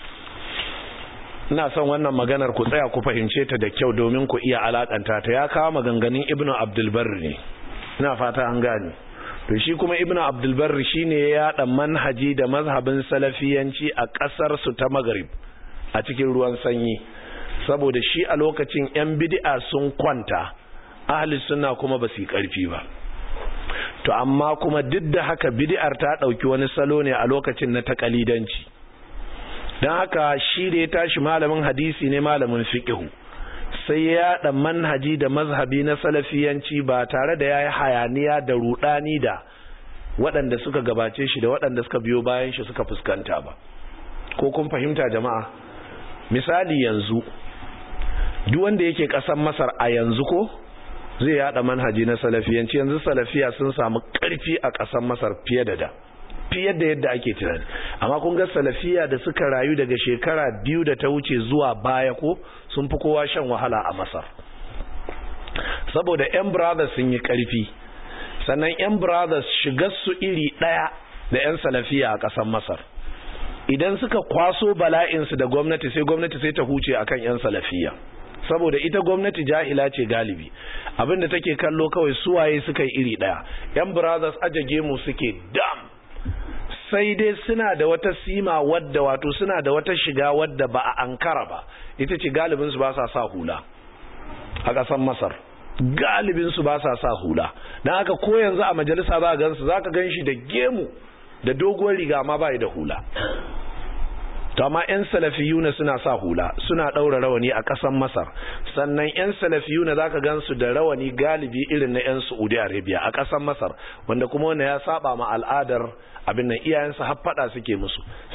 Speaker 1: Ina son wannan maganar ku tsaya ku fahimce ta da kyau domin ku iya alakanta ta. Ya kawo maganganun Ibn Abdul Barr ne, ina fata an gane. To shi kuma Ibn Abdul Barr shine ya yada manhaji da mazhabin salafiyanci a kasar su ta Maghrib a cikin ruwan sanyi, saboda shi a lokacin yan bid'a sun kwanta, ahli sunna kuma ba su yi karfi ba. To amma kuma duk da haka bid'ar ta dauki wani salo ne a lokacin na takalidanci. Dan haka shi da ya tashi malamin hadisi ne, malamin fiqhu, sai ya da manhaji da mazhabi na salafiyanci ba tare da yayi hayaniya da rudani da waɗanda suka gabace shi da waɗanda suka biyo bayan shi suka fuskanta ba. Ko kun fahimta jama'a? Misali yanzu duk wanda yake ƙasar Masar a yanzu ko zai yada manhaji na salafiyanci. Yanzu salafiya sun samu ƙarfi a ƙasar Masar fiye da da fiye da yadda ake tunani. Amma kun ga salafiya da suka rayu daga shekara biyu da ta wuce zuwa baya ko sun fi kowa shan wahala a Masar, saboda yan brothers sun yi karfi. Sannan yan brothers shigar su iri daya da yan salafiya a ƙasar Masar. Idan suka kwaso bala'insu da gwamnati, sai gwamnati sai ta huce akan yan salafiya, saboda ita gwamnati jahila ce galibi. Abinda take kallo kawai suwaye suka yi iri daya. Yan brothers ajage mu suke dam, sai dai suna da wata sima wadda, wato suna da wata shiga wadda ba a ankara ba. Ita ce galibinsu ba sa sa hula a ƙasar Masar, galibinsu ba sa sa hula. don haka ko yanzu a majalisa za a gansu, za ka gan shi da gemu da doguwar riga ma ba da hula. to amma 'yan salafiyuna suna sa hula, suna ɗaura rawani a ƙasar Masar. Sannan 'yan salafiyuna za ka gansu da rawani galibi irin na 'yan Saudi Arabia a ƙasar Masar, wanda kuma wanda ya saba ma al'adar abin nan. Iyayensu har faɗa suke musu, su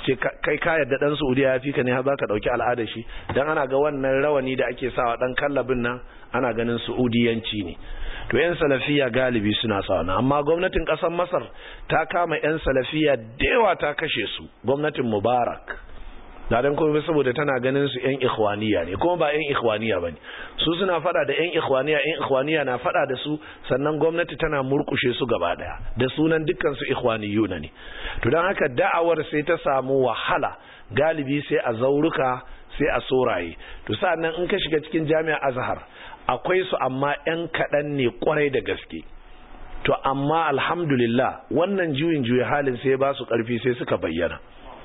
Speaker 1: ce kai ka yadda dan Saudiya ya fi ka ne har zaka dauki al'adar shi dan ana ga wannan rawani da ake sawa dan kallabin nan ana ganin Saudiyanci ne. To yan salafiya galibi suna sa wannan, amma gwamnatin kasar Masar ta kama yan salafiya da yawa ta kashe su, gwamnatin Mubarak. Da dan kuma saboda tana ganin su yan ikhwaniya ne, kuma ba yan ikhwaniya bane. Su suna fada da yan ikhwaniya, yan ikhwaniya na fada da su, sannan gwamnati tana murkushe su gaba daya da sunan dukkan su ikhwaniyuna ne. To dan haka da'awar sai ta samu wahala, galibi sai a zauruka, sai a soraye. To sa'annan in ka shiga cikin Jami'ar Azhar akwai su amma yan kadan ne kwarai da gaske. To amma alhamdulillah wannan juyin juya halin sai ba su karfi sai suka bayyana.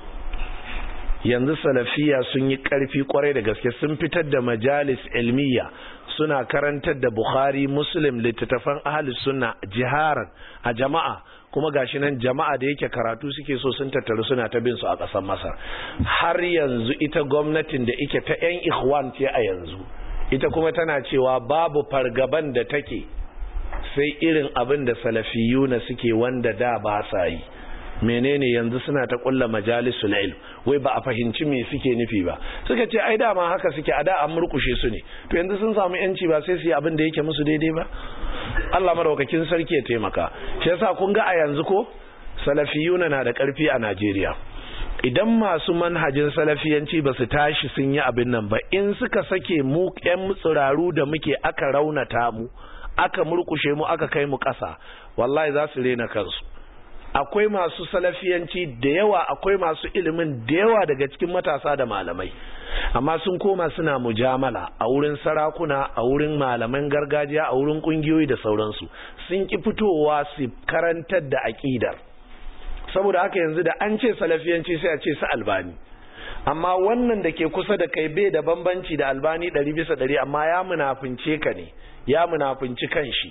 Speaker 1: Yanzu salafiya sun yi ƙarfi kwarai da gaske, sun fitar da majalis ilmiya, suna karantar da Bukhari, Muslim, littattafan ahlus sunna jiharan a jama'a, kuma gashi nan jama'a da yake karatu suke so sun tattaru suna ta bin su a ƙasar Masar. Har yanzu ita gwamnatin da ike ta ƴan ikhwan ce a yanzu, ita kuma tana cewa babu fargaban da take sai irin abin da salafiyuna suke wanda da ba sa yi. Menene yanzu suna ta kulla majalisul ilm, wai ba a fahimci me suke nufi ba. Suka ce ai dama haka suke, a da an murkushe su ne, to yanzu sun samu yanci ba sai su yi abin da yake musu daidai ba. Allah madaukakin sarki ya taimaka. Shi yasa kun ga a yanzu ko salafiyuna na da karfi a Najeriya. Idan masu manhajin salafiyanci ba su tashi sun yi abin nan ba, in suka sake mu ƴan tsiraru da muke aka raunata mu, aka murkushe mu, aka kai mu ƙasa, wallahi za su rena kansu. Akwai masu salafiyanci da yawa, akwai masu ilimin da yawa daga cikin matasa da malamai, amma sun koma suna mujamala a wurin sarakuna, a wurin malaman gargajiya, a wurin kungiyoyi da sauransu. Sun ki fitowa su karantar da aqidar. Saboda haka yanzu da an ce salafiyanci sai a ce su Albani, amma wannan da ke kusa da kai bai da bambanci da Albani ɗari bisa ɗari, amma ya munafince ka ne, ya munafinci kanshi.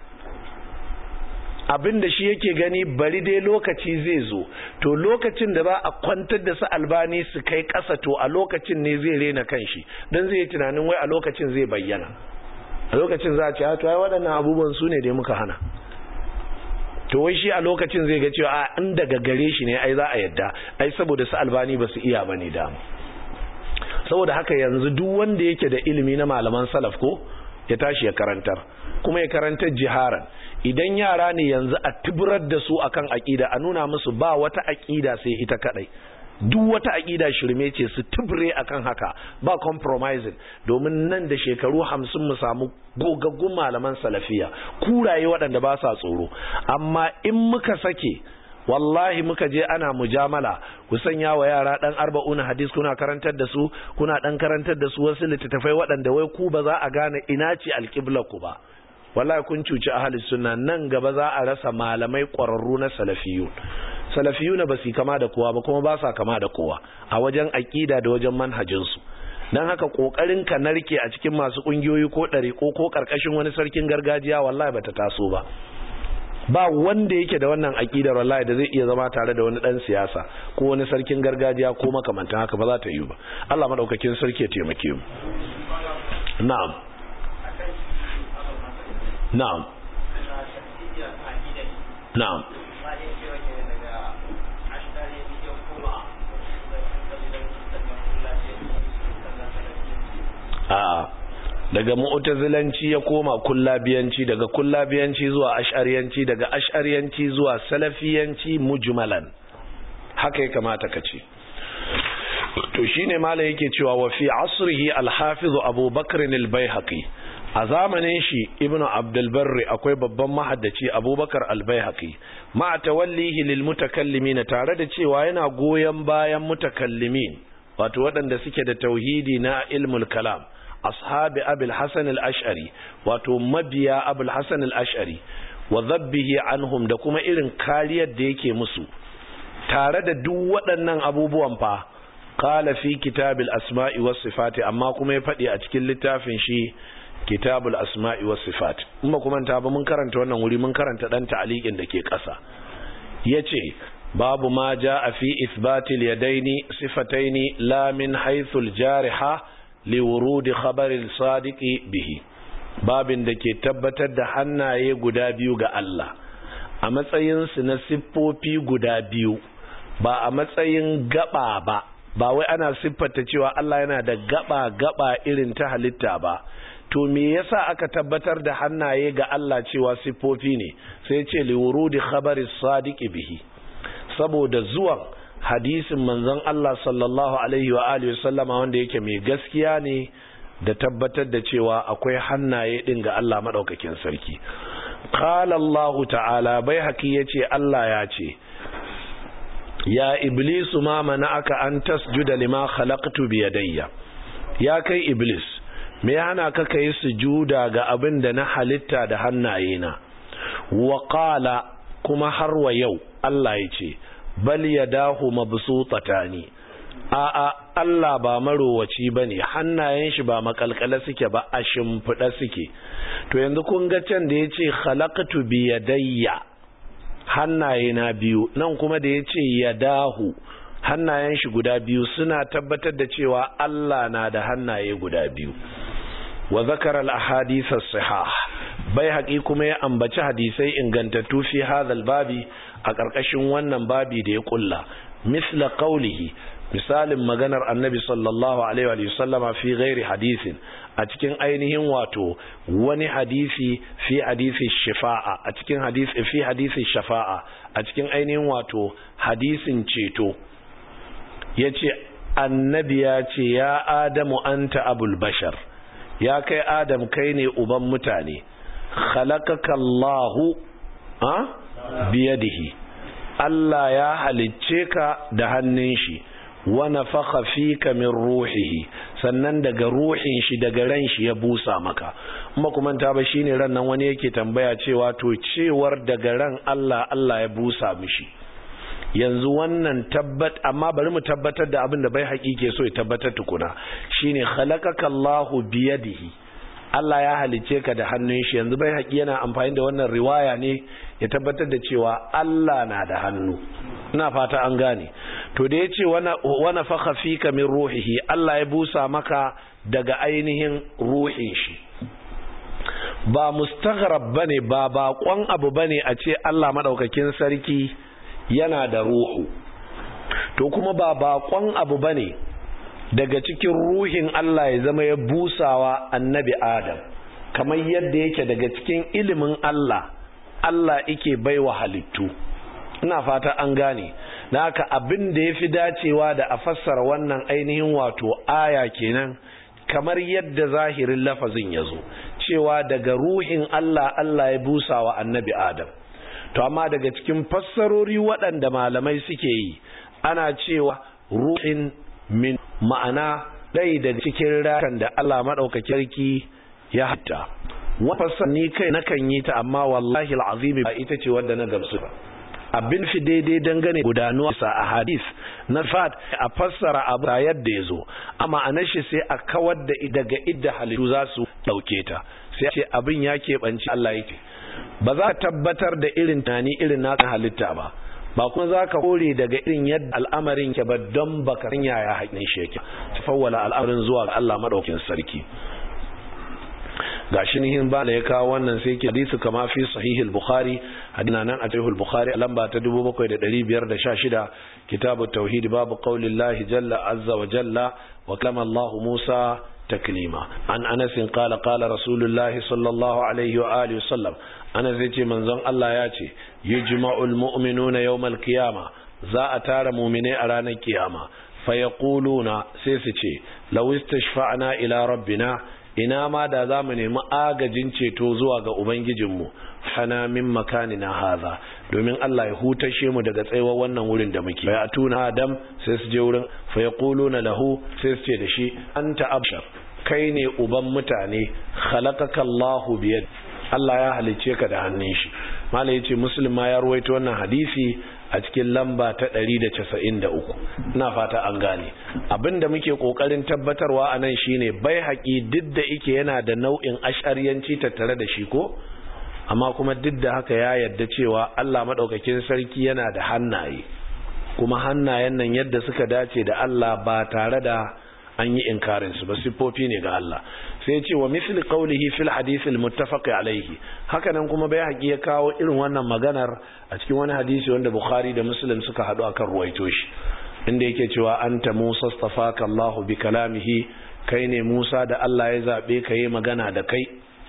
Speaker 1: Abin da shi yake gani bari dai lokaci zai zo, to lokacin da ba a kwantar da su Albani su kai ƙasa, to a lokacin ne zai rena kanshi, don zai yi tunanin wai a lokacin zai bayyana, a lokacin za a ce to ai waɗannan abubuwan su ne dai muka hana. To wai shi a lokacin zai ga cewa a in daga gare shi ne ai za a yadda, ai saboda su Albani ba su iya bane da. Saboda haka yanzu duk wanda yake da ilimi na malaman salaf ko ya tashi ya karantar, kuma ya karantar jiharan. Idan yara ne yanzu a tuburar da su akan aqida, a nuna musu ba wata aqida sai ita kadai, duk wata aqida shirme ce, su tubure akan haka, ba compromising, domin nan da shekaru hamsin mu samu gogaggun malaman salafiya, kuraye waɗanda ba sa tsoro. Amma in muka sake, wallahi muka je ana mujamala, ku sanya wa yara dan arba'una hadis kuna karantar da su, kuna dan karantar da su wasu littattafai waɗanda wai ku ba za a gane ina ce alƙiblar ku ba. Wallahi kun cuci ahli sunna, nan gaba za a rasa malamai ƙwararru na salafiyun. Salafiyun ba su kama da kowa ba, kuma ba sa kama da kowa a wajen aqida da wajen manhajin su. Dan haka kokarin ka narke a cikin masu kungiyoyi ko dariƙo ko karkashin wani sarkin gargajiya, wallahi bata taso ba. Ba wanda yake da wannan aqidar wallahi da zai iya zama tare da wani dan siyasa ko wani sarkin gargajiya ko makamantan haka, ba za ta yi ba. Allah madaukakin sarki ya taimake mu. Na'am. Na'am. Na'am. A'a, daga mu'tazilanci ya koma kullabiyanci, daga kullabiyanci zuwa ash'ariyanci, daga ash'ariyanci zuwa salafiyanci mujmalan. Haka ya kamata ka ce. To shine malai yake cewa wa fi asrihi al-hafiz Abu Bakr al-Baihaqi, a zamanin shi Ibn Abdul Barri akwai babban mahaddaci Abubakar al-Baihaqi, ma tawallihi lil mutakallimin, tare da cewa yana goyen bayan mutakallimin, wato waɗanda suke da tauhidi na ilmul kalam, ashabi Abul Hasan al-Ash'ari, wato mabiya Abul Hasan al-Ash'ari, wa dhabbihi anhum, da kuma irin kariyar da yake musu. Tare da duk waɗannan abubuwan fa, qala fi kitabil asma'i was sifati, amma kuma ya faɗi a cikin littafin shi kitabul asma'i was sifat. In ba kuma ta ba mun karanta wannan wuri, mun karanta dan ta'liqin da ke ƙasa. Yace babu ma jaa fi ithbatil yadaini sifataini la min haythu al jariha li wurudi khabar al sadiqi bihi. Babin da ke tabbatar da hannaye guda biyu ga Allah a matsayin su na siffofi guda biyu, ba a matsayin gaba ba, ba wai ana siffata cewa Allah yana da gaba gaba irin ta halitta ba. To me yasa aka tabbatar da hannaye ga Allah cewa siffofi ne? Sai ce li wurudi khabari sadiqi bihi, saboda zuwan hadisin manzon Allah sallallahu alaihi wa alihi wasallama wanda yake mai gaskiya ne da tabbatar da cewa akwai hannaye din ga Allah madaukakin sarki. Qala Allah ta'ala, Baihaqi yace Allah ya ce, ya iblisu ma mana'aka an tasjuda lima khalaqtu bi yadayya. Ya kai iblis, me yana ka kai sujuda ga abin da na halitta da hannayena? Wa qala, kuma har wa yau Allah ya ce, bal yadahu mabsutatani. a a Allah ba marowaci bane, hannayen shi ba makalkala suke ba, a shimfida suke. To yanzu kun ga can da yace khalaqtu bi yadayya, hannayena biyu, nan kuma da yace yadahu, hannayen shi guda biyu, suna tabbatar da cewa Allah na da hannaye guda biyu. Wa zakara al-ahadith as-sihah, Baihaqi kuma ya ambaci hadisai ingantattu fi hadha babi, a ƙarƙashin wannan babi da ya kulla, misla qawlihi, misalin maganar annabi sallallahu alaihi wa sallama fi ghairi hadisin, a cikin ainihin wato wani hadisi fi hadisi shafa'a, a cikin hadisi fi hadisi shafa'a, a cikin ainihin wato hadisin ceto. Yace annabi ya ce, ya Adamu anta abul bashar, ya kai Adam kai ne uban mutane, khalaqaka Allahu ha biyadihi, Allah ya halicce ka da hannun shi, wa nafakha fika min ruhihi, sannan daga ruhin shi, daga ran shi ya busa maka. Kuma kuma ta ba shine ran nan wani yake tambaya cewa to cewar daga ran Allah Allah ya busa mishi, yanzu wannan tabbat, amma bari mu tabbatar da abin da Baihaqi ke so ya tabbatar tukuna, shine khalaqaka Allahu biyadihi, Allah ya halice ka da hannun shi. Yanzu Baihaqi yana amfani da wannan riwaya ne ya tabbatar da cewa Allah na da hannu. Ina fata an gane. To da yace wana wana fakha fika min ruhihi, Allah ya busa maka daga ainihin ruhin shi. Ba mustaghrab bane, ba baƙon abu bane a ce Allah madaukakin sarki yana da ruhu. To kuma ba baƙon abu bane daga cikin ruhin Allah ya zama ya busawa annabi Adam, kamar yadda yake daga cikin ilimin Allah, Allah yake baiwa halittu. Ina fata an gane. Da haka abin da yafi dacewa da a fassara wannan ainihin wato aya kenan, kamar yadda zahirin lafazin yazo, cewa daga ruhin Allah Allah ya busawa annabi Adam. To amma daga cikin fassarori waɗanda malamai suke yi, ana cewa ruhin min, ma'ana dai da cikin rakan da Allah madaukakin sarki ya hatta. Wafasar ni kai nakan yi ta, amma wallahi al'azimi ba ita ce wadda na gamsu ba. Abin fi daidai dangane gudanuwa sa a hadis na fat a fassara abu yadda ya zo, amma a nashi sai a kawar da daga idda halittu za su ɗauke ta, sai ce abin ya keɓanci Allah yake. Ba za ka tabbatar da irin tunani irin na halitta ba, ba kuma za ka kore daga irin yadda al'amarin ke ba, don baka san yaya haƙin shi yake. Tafawwala al'amarin zuwa ga Allah madaukin sarki. Gashi nihin ba da ya kawo wannan sai ke hadisi kama fi sahihul bukhari, hadina nan a sahihul bukhari a lamba ta dubu bakwai da ɗari biyar da sha shida, kitabut tauhid, babu qaulillahi jalla azza wa jalla wa kama Allah Musa taklima. An Anas qala qala rasulullahi sallallahu alaihi wa alihi wasallam, Anas yace manzon Allah ya ce, yujma'ul mu'minuna yawmal qiyama, za a tara mu'mine a ranar kiyama, fayaquluna, sai su ce, law istashfa'na ila rabbina, ina ma da za mu nemi agajin ceto zuwa ga ubangijinmu, hana min makanina haza, domin Allah ya hutashe mu daga tsayuwar wannan wurin da muke. Fa atuna Adam, sai su je wurin, fa yaquluna lahu, sai su ce da shi, anta abshar, kai ne uban mutane, khalaqaka Allahu biyad, Allah ya halice ka da hannun shi. Malai yace Muslim ma ya ruwaito wannan hadisi a cikin lamba ta ɗari da casa'in da uku. Ina fata an gane. Abinda muke kokarin tabbatarwa anan shine Baihaqi duk da yake yana da nau'in ash'ariyanci tattare da shi ko, amma kuma duk da haka ya yarda cewa Allah madaukakin sarki yana da hannaye, kuma hannayen nan yadda suka dace da Allah ba tare da an yi inkarin su ba, siffofi ne ga Allah. sai ce wa misli qawlihi fil hadith al muttafaq alayhi, haka nan kuma bai haƙi ya kawo irin wannan maganar a cikin wani hadisi wanda Bukhari da Muslim suka hadu akan ruwaito shi, inda yake cewa anta Musa astafaka Allahu bi kalamihi, kai ne Musa da Allah ya zabe ka yi magana da kai,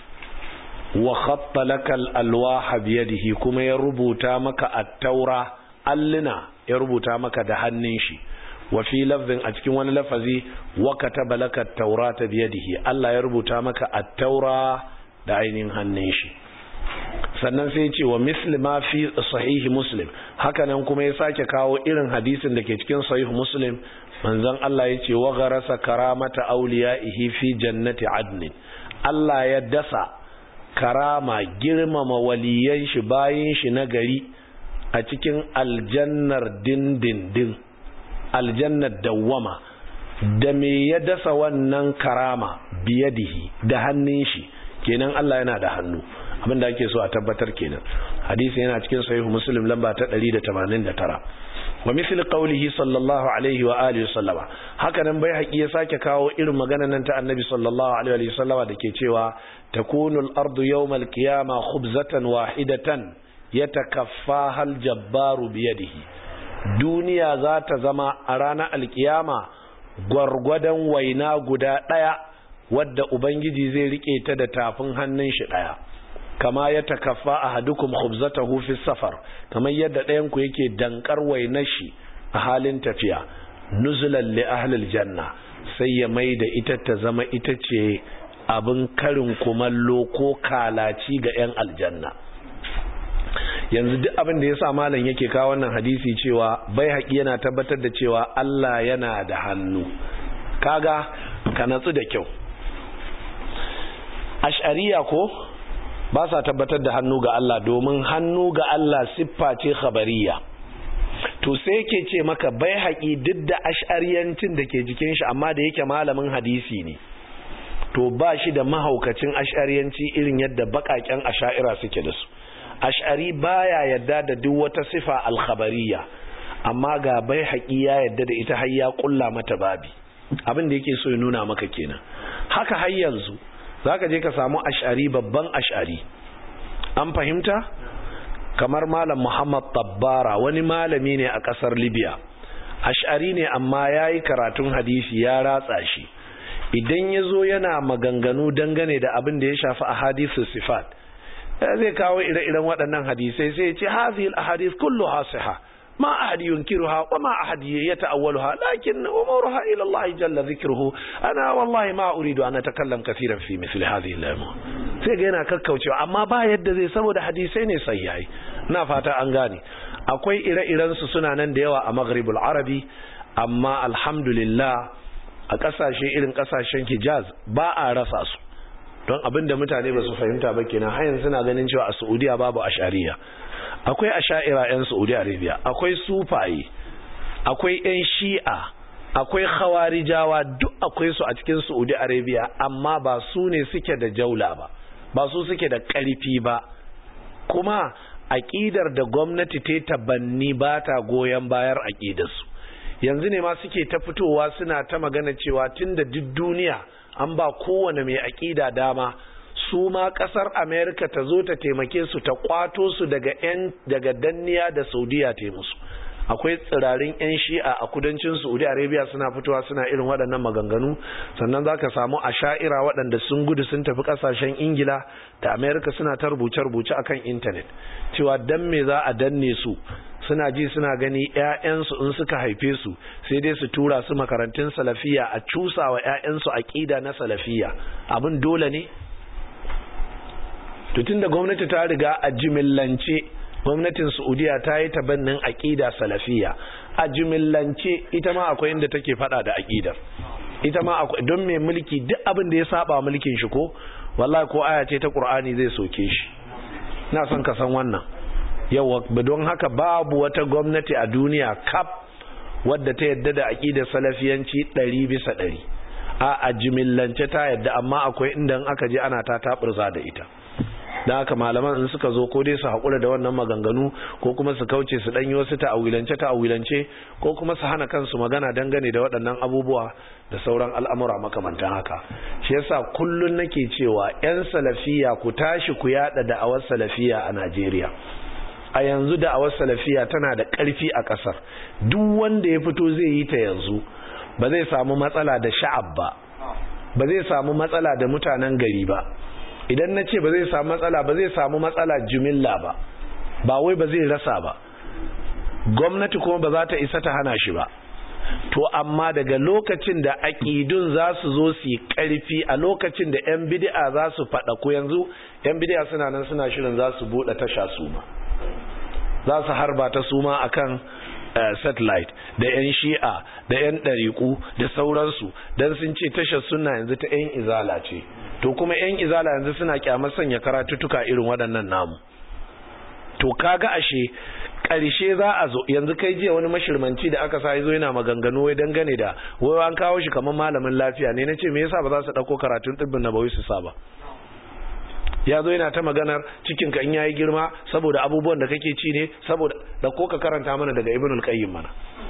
Speaker 1: wa khatta lakal alwaha bi yadihi, kuma ya rubuta maka at-taura allina, ya rubuta maka da hannun shi, wa fi lafzin a cikin wani lafazi wa kataba laka at-taurata bi yadihi, Allah ya rubuta maka at-taura da ainihin hannun shi. Sannan sai ya ce wa misli ma fi sahihi Muslim, haka nan kuma ya sake kawo irin hadisin da ke cikin sahih Muslim, manzon Allah ya ce wa gharasa karamata awliyaihi fi jannati adnin, Allah ya dasa karama girmama waliyan shi bayin shi na gari a cikin aljannar dindindin, aljannar dawwama. Da me ya dasa wannan karama? Biyadihi, da hannun shi. Kenan Allah yana da hannu, abinda ake so a tabbatar kenan. Hadisi yana cikin sahih Muslim lamba ta ɗari da tamanin da tara. Wa misli qawlihi sallallahu alaihi wa alihi sallama, haka nan bai haƙi ya sake kawo irin maganar nan ta annabi sallallahu alaihi wa sallama da ke cewa takunu al-ardu yawm al-qiyamah khubzatan wahidatan yatakaffaha al-jabbaru bi yadihi, duniya za ta zama a ranar alkiyama gwargwadon waina guda ɗaya wadda ubangiji zai rike ta da tafin hannun shi ɗaya, kama ya takaffa ahadukum khubzatahu fi safar, kamar yadda ɗayan ku yake dankar wainar shi a halin tafiya, nuzulan li ahli aljanna, sai ya mai da ita ta zama ita ce abin karin kumallo ko kalaci ga 'yan aljanna. Yanzu duk abin da ya sa malam yake kawo wannan hadisi cewa bai haƙi yana tabbatar da cewa Allah yana da hannu, kaga ka natsu da kyau. Ash'ariya ko ba sa tabbatar da hannu ga Allah, domin hannu ga Allah siffa ce khabariya. To sai yake ce maka bai haƙi duk da ash'ariyancin da ke jikin shi, amma da yake malamin hadisi ne, to ba shi da mahaukacin ash'ariyanci irin yadda baƙaƙen asha'ira suke da su. Ash'ari baya yadda da duk wata sifa al-khabariya, amma ga bai haƙi ya yadda da ita har ya kulla mata babi. Abin da yake so ya nuna maka kenan. Haka har yanzu zaka je ka samu ash'ari, babban ash'ari, an fahimta, kamar malam Muhammad Tabbara, wani malami ne a ƙasar Libya, ash'ari ne amma yayi karatun hadisi ya ratsa shi. Idan yazo yana maganganu dangane da abin da ya shafi ahadithus sifat, zai kawo ire-iren waɗannan hadisai sai ya ce hadhihi al-ahadith kulluha sahih, ma ahad yunkiruha wa ma ahad yata'awwaluha, lakin umuruha ila Allah jalla dhikruhu, ana wallahi ma uridu an atakallam kathiran fi mithli hadhihi al-umur. Sai ga yana kakkaucewa, amma ba yadda zai, saboda hadisai ne sahihai. Ina fata an gane. Akwai ire-iren su suna nan da yawa a Maghribul Arabi, amma alhamdulillah a kasashe irin kasashen Hijaz ba a rasa su, don abin da mutane ba su fahimta ba kenan. har yanzu suna ganin cewa a Saudiya babu ashariya. Akwai asha'ira 'yan Saudi Arabia, akwai sufaye, akwai 'yan shi'a, akwai khawarijawa, duk akwai su a cikin Saudi Arabia, amma ba su ne suke da jaula ba, ba su suke da ƙarfi ba, kuma aƙidar da gwamnati ta tabanni ba ta goyon bayar aƙidarsu. Yanzu ne ma suke ta fitowa suna ta magana cewa tun da duk duniya an ba kowane mai aƙida dama, su ma ƙasar Amerika ta zo ta taimake su, ta kwato su daga yan daga danniya da Saudiya ta musu. Akwai tsirarin 'yan shi'a a kudancin Saudi Arabia suna fitowa suna irin waɗannan maganganu. Sannan za ka samu asha'ira waɗanda sun gudu sun tafi ƙasashen Ingila da Amerika suna ta rubuce-rubuce a kan intanet cewa dan me za a danne su, suna ji suna gani 'ya'yansu in suka haife su sai dai su tura su makarantun salafiya a cusa wa 'ya'yansu aƙida na salafiya. Abin dole ne? Tutun da gwamnati ta riga a jimillance, gwamnatin Saudiya ta yi tabannin aqida salafiya a jumillance, ita ma akwai inda take fada da aqidar, ita ma akwai, don mai mulki duk abin da ya saba mulkin shi ko wallahi ko aya ce ta Qur'ani zai soke shi. Ina son ka san wannan. Yawa, don haka babu wata gwamnati a duniya kaf wadda ta yadda da aqidar salafiyanci ɗari bisa ɗari. A a jumillance ta yadda, amma akwai inda aka je ana ta taburza da ita. dan haka malaman in suka zo ko dai su hakura da wannan maganganu ko kuma su kauce su danyi wasu ta'awilance ta'awilance ko kuma su hana kansu magana dangane da waɗannan abubuwa da sauran al'amura makamantan haka. Shi yasa kullun nake cewa ƴan salafiya ku tashi ku yada da'awar salafiya a Najeriya. A yanzu da'awar salafiya tana da ƙarfi a ƙasar. Duk wanda ya fito zai yi ta yanzu ba zai samu matsala da sha'ab ba, ba zai samu matsala da mutanen gari ba. Idan na ce ba zai samu matsala ba zai samu matsala jumilla ba, ba wai ba zai rasa ba. Gwamnati kuma ba za ta isa ta hana shi ba. To amma daga lokacin da aƙidun za su zo su yi ƙarfi, a lokacin da 'yan bid'a za su faɗa ku yanzu 'yan bid'a suna nan suna shirin za su buɗe tasha suma, za su harba ta suma akan Uh, satellite da 'yan shi'a da 'yan ɗariƙu da sauransu don sun ce tashar sunna yanzu ta 'yan izala ce. To kuma 'yan izala yanzu suna kyamar sanya karatuttuka irin waɗannan namu. To kaga ashe ƙarshe za a zo yanzu kai jiya wani mashirmanci da aka sa zo yana maganganu wai dangane da wai an kawo shi kamar malamin lafiya ne. Na ce me yasa ba za su ɗauko karatun tibbin nabawi su sa ba? Ya zo yana ta maganar cikinka in yayi girma saboda abubuwan da kake ci ne, saboda da ko ka karanta mana daga Ibnul Qayyim mana.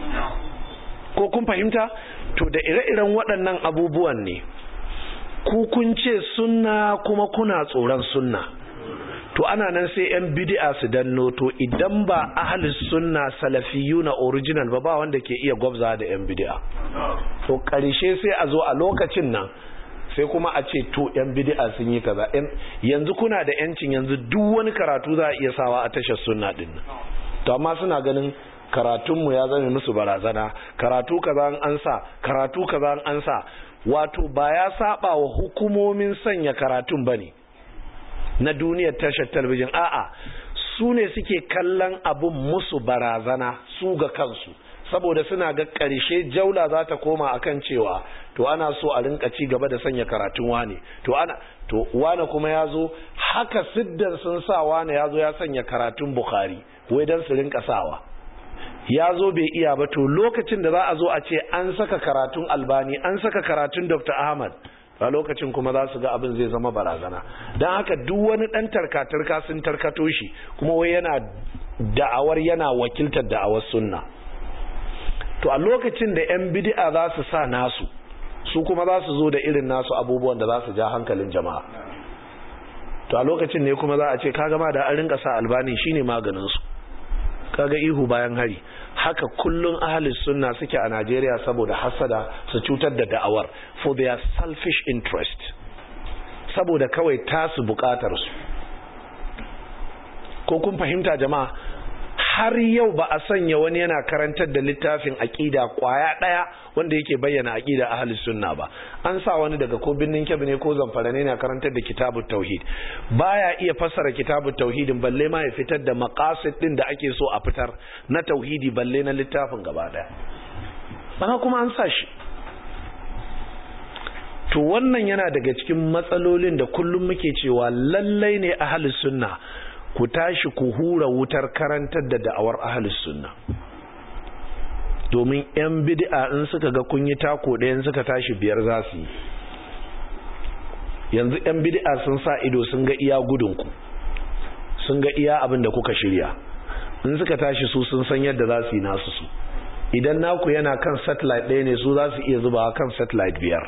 Speaker 1: Ko kun fahimta? To da ire-iren waɗannan abubuwan ne ku kun ce sunna kuma kuna tsoron sunna. To ana nan sai yan bid'a su danno, to idan ba ahlus sunna salafiyuna original ba ba wanda ke iya gwabza da yan bid'a. To ƙarshe sai a zo a lokacin nan sai kuma a ce to yan bid'a sun yi kaza. Yanzu kuna da yancin yanzu duk wani karatu za a iya sawa a tashar sunna din nan. To amma suna ganin karatunmu ya zame musu barazana, karatu kaza an sa, karatu kaza an sa. Wato ba ya saba wa hukumomin sanya karatun bane na duniyar tashar talabijin, a'a su ne suke kallon abun musu barazana su ga kansu, saboda suna ga ƙarshe jaula za ta koma akan cewa to ana so a rinka ci gaba da sanya karatun wane, to ana to wane kuma ya zo haka siddan sun sa wane ya zo ya sanya karatun Bukhari wai dan su rinka sawa, ya zo bai iya ba. To lokacin da za a zo a ce an saka karatun Albani, an saka karatun Doctor Ahmad, a lokacin kuma za su ga abin zai zama barazana. Don haka duk wani ɗan tarka-tarka sun tarkato shi kuma wai yana da'awar yana wakiltar da'awar sunna. To a lokacin da 'yan bid'a za su sa nasu, su kuma za su zo da irin nasu abubuwan da za su ja hankalin jama'a. To a lokacin ne kuma za a ce kaga ma da an rinka sa Albani shine maganin su, kaga ihu bayan hari. Haka kullun ahlus sunna suke a Najeriya saboda hasada su cutar da da'awar for their selfish interest, saboda kawai tasu bukatar su. Ko kun fahimta jama'a? Har yau ba a sanya wani yana karantar da littafin aqida kwaya daya wanda yake bayyana aqida ahlus sunna ba. An sa wani daga ko binnin Kebbi ne ko Zamfara ne yana karantar da kitabut tauhid, baya iya fassara kitabut tauhidin balle ma ya fitar da maqasid din da ake so a fitar na tauhidi balle na littafin gaba daya. Bana kuma an sa shi. To wannan yana daga cikin matsalolin da kullum muke cewa lallai ne ahlus sunna ku tashi ku hura wutar karantar da da'awar ahlus sunna, domin yan bid'a in suka ga kun yi tako ɗayan suka tashi biyar za su yi. Yanzu yan bid'a sun sa ido sun ga iya gudunku, sun ga iya abin da kuka shirya, in suka tashi su sun san yadda za su yi nasu su. Idan naku yana kan satellite ɗaya ne, su za su iya zubawa kan satellite biyar.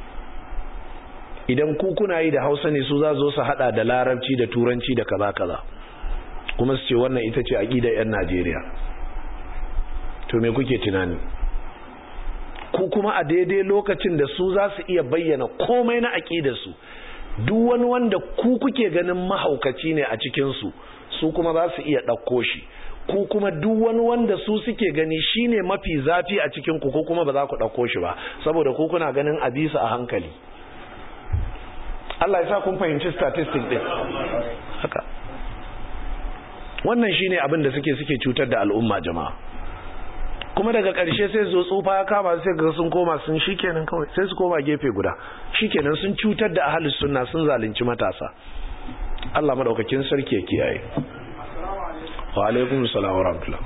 Speaker 1: Idan ku kuna yi da Hausa ne, su za zo su hada da Larabci da Turanci da kaza kaza, kuma su ce wannan ita ce aqidar yan Najeriya. To me kuke tunani? Ku kuma a daidai lokacin da su za su iya bayyana komai na aqidar su, duk wani wanda ku kuke ganin mahaukaci ne a cikin su, su kuma za su iya dauko shi. Ku kuma duk wani wanda su suke gani shine mafi zafi a cikin ku, ko kuma ba za ku dauko shi ba saboda ku kuna ganin abisa a hankali. Allah ya sa kun fahimci statistic din haka. Wannan shine abin da suke suke cutar da al'umma jama'a. Kuma daga ƙarshe sai zo tsufa ya kama sai ga sun koma sun shikenan kawai sai su koma gefe guda, shikenan sun cutar da ahlus sunna, sun zalunci matasa. Allah madaukakin sarki ya kiyaye. Wa alaikum assalam wa rahmatullah.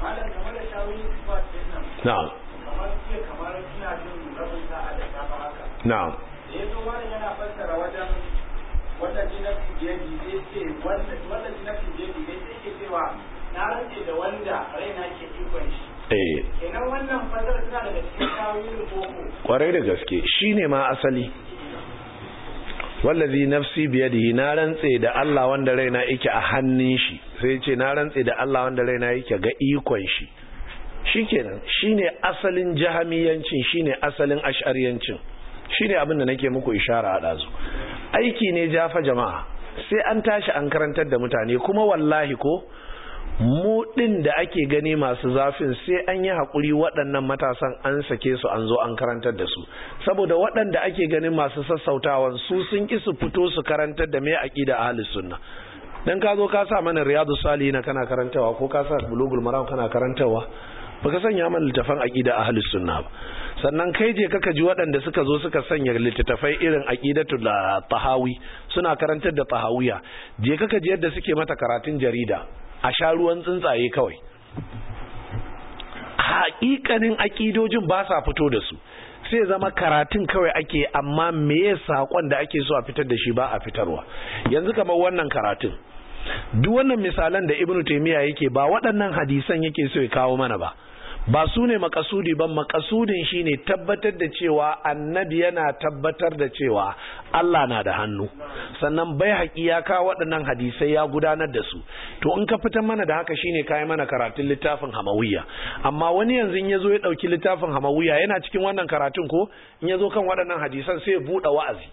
Speaker 1: Na'am. Na'am.
Speaker 2: wanda ji na fijeji zai ce wanda ji na fijeji zai ce ke cewa na rage da wanda raina ke ikon shi
Speaker 1: eh
Speaker 2: kenan wannan fasara tana daga cikin tawilin boko
Speaker 1: kwarai da gaske shine ma asali wallazi nafsi biyadihi na rantse da Allah wanda raina yake a hannun shi sai ce na rantse da Allah wanda raina yake ga ikon shi shikenan shine asalin jahamiyancin shine asalin ash'ariyancin shine abin da nake muku ishara a dazu aiki ne jafa jama'a sai an tashi an karantar da mutane kuma wallahi ko mu din da ake gani masu zafin sai an yi haƙuri waɗannan matasan an sake su an zo an karantar da su saboda waɗanda ake ganin masu sassautawan su sun ki su fito su karantar da mai aqida ahlus sunna dan ka zo ka sa mana riyadus salihin kana karantawa ko ka sa bulugul maram kana karantawa baka sanya mana littafan aqida ahlus sunna ba sannan kai je kaka ji waɗanda suka zo suka sanya littafai irin aqidatul tahawi suna karantar da tahawiya je kaka ji yadda suke mata karatun jarida a sha ruwan tsuntsaye kawai haƙiƙanin aƙidojin ba sa fito da su sai zama karatun kawai ake amma meye saƙon da ake so a fitar da shi ba a fitarwa yanzu kamar wannan karatun duk wannan misalan da ibnu taymiya yake ba waɗannan hadisan yake so ya kawo mana ba ba su ne makasudi ban makasudin shine tabbatar da cewa annabi yana tabbatar da cewa Allah na da hannu sannan bai haƙi ya kawo waɗannan hadisai ya gudanar da su to in ka fitar mana da haka shine kai mana karatun littafin Hamawiyya amma wani yanzu in yazo ya dauki littafin Hamawiyya yana cikin wannan karatun ko in yazo kan waɗannan hadisan sai ya bude wa'azi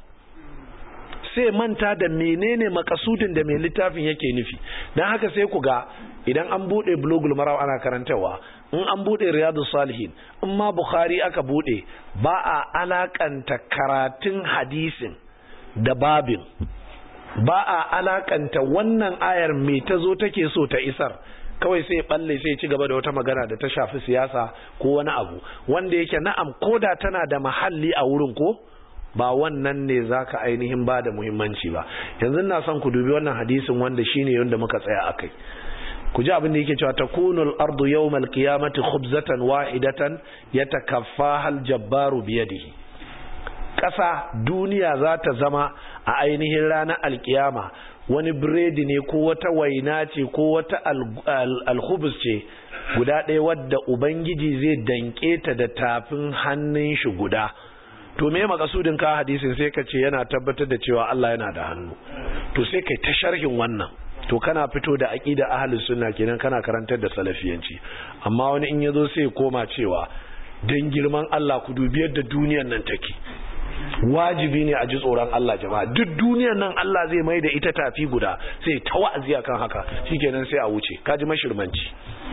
Speaker 1: sai manta da menene makasudin da mai littafin yake nufi dan haka sai ku ga idan an bude bulugul maram ana karantawa in an bude riyadus salihin in ma bukhari aka bude ba a alakanta karatun hadisin da babin ba a alakanta wannan ayar me tazo take so ta isar kawai sai balle sai ci gaba da wata magana da ta shafi siyasa ko wani abu wanda yake na'am koda tana da mahalli a wurin ko ba wannan ne zaka ainihin ba da muhimmanci ba yanzu ina son ku dubi wannan hadisin wanda shine wanda muka tsaya akai ku ji abin da yake cewa takunul ardu yawmal qiyamati khubzatan wahidatan yatakaffaha al-jabbaru biyadihi kasa duniya za ta zama a ainihin ranar alkiyama wani biredi ne ko wata waina ce ko wata alkhubus ce guda ɗaya wadda ubangiji zai danke ta da tafin hannun shi guda to me makasudin ka hadisin sai ka ce yana tabbatar da cewa Allah yana da hannu to sai kai ta sharhin wannan to kana fito da aqida ahlus sunna kenan kana karantar da salafiyanci amma wani in yazo sai koma cewa dan girman Allah ku dubi yadda duniyar nan take wajibi ne a ji tsoron Allah jama'a duk duniyar nan Allah zai mai da ita tafi guda sai ta wa'azi akan haka shikenan sai a wuce kaji mashirmanci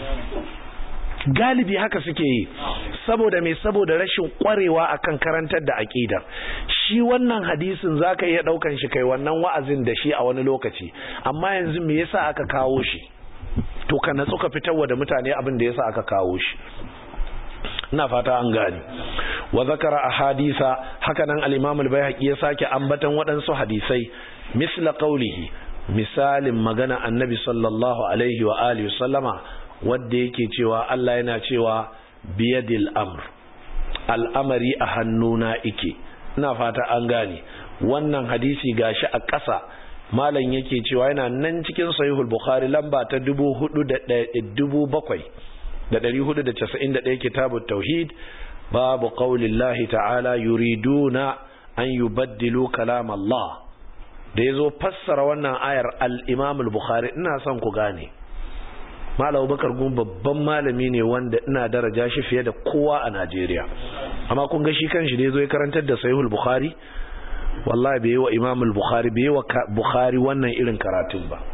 Speaker 1: galibi haka suke yi saboda me saboda rashin kwarewa akan karantar da aqidar shi wannan hadisin zaka iya daukan shi kai wannan wa'azin da shi a wani lokaci amma yanzu me yasa aka kawo shi to ka natsu ka fitarwa da mutane abin da yasa aka kawo shi ina fata an gani wa zakara ahadisa hakanan al-imam al-baihaqi ya sake ambatan waɗansu hadisai misla qawlihi misalin magana annabi sallallahu alaihi wa alihi sallama wanda yake cewa Allah yana cewa biyadil amr al'amari a hannuna ike ina fata an gane wannan hadisi gashi a ƙasa malam yake cewa yana nan cikin sahihul bukhari lamba ta dubu hudu da dubu bakwai da ɗari hudu da casa'in da ɗaya kitabut tauhid babu qaulillahi ta'ala yuriduna an yubaddilu kalam Allah da yazo fassara wannan ayar al-imam al-bukhari ina son ku gane Malam Bakar Gun babban malami ne wanda ina daraja shi fiye da kowa a Najeriya amma kun ga shi kanshi da yazo ya karantar da Sahihul Bukhari wallahi bai yi wa Imam al-Bukhari bai yi wa Bukhari wannan irin karatun ba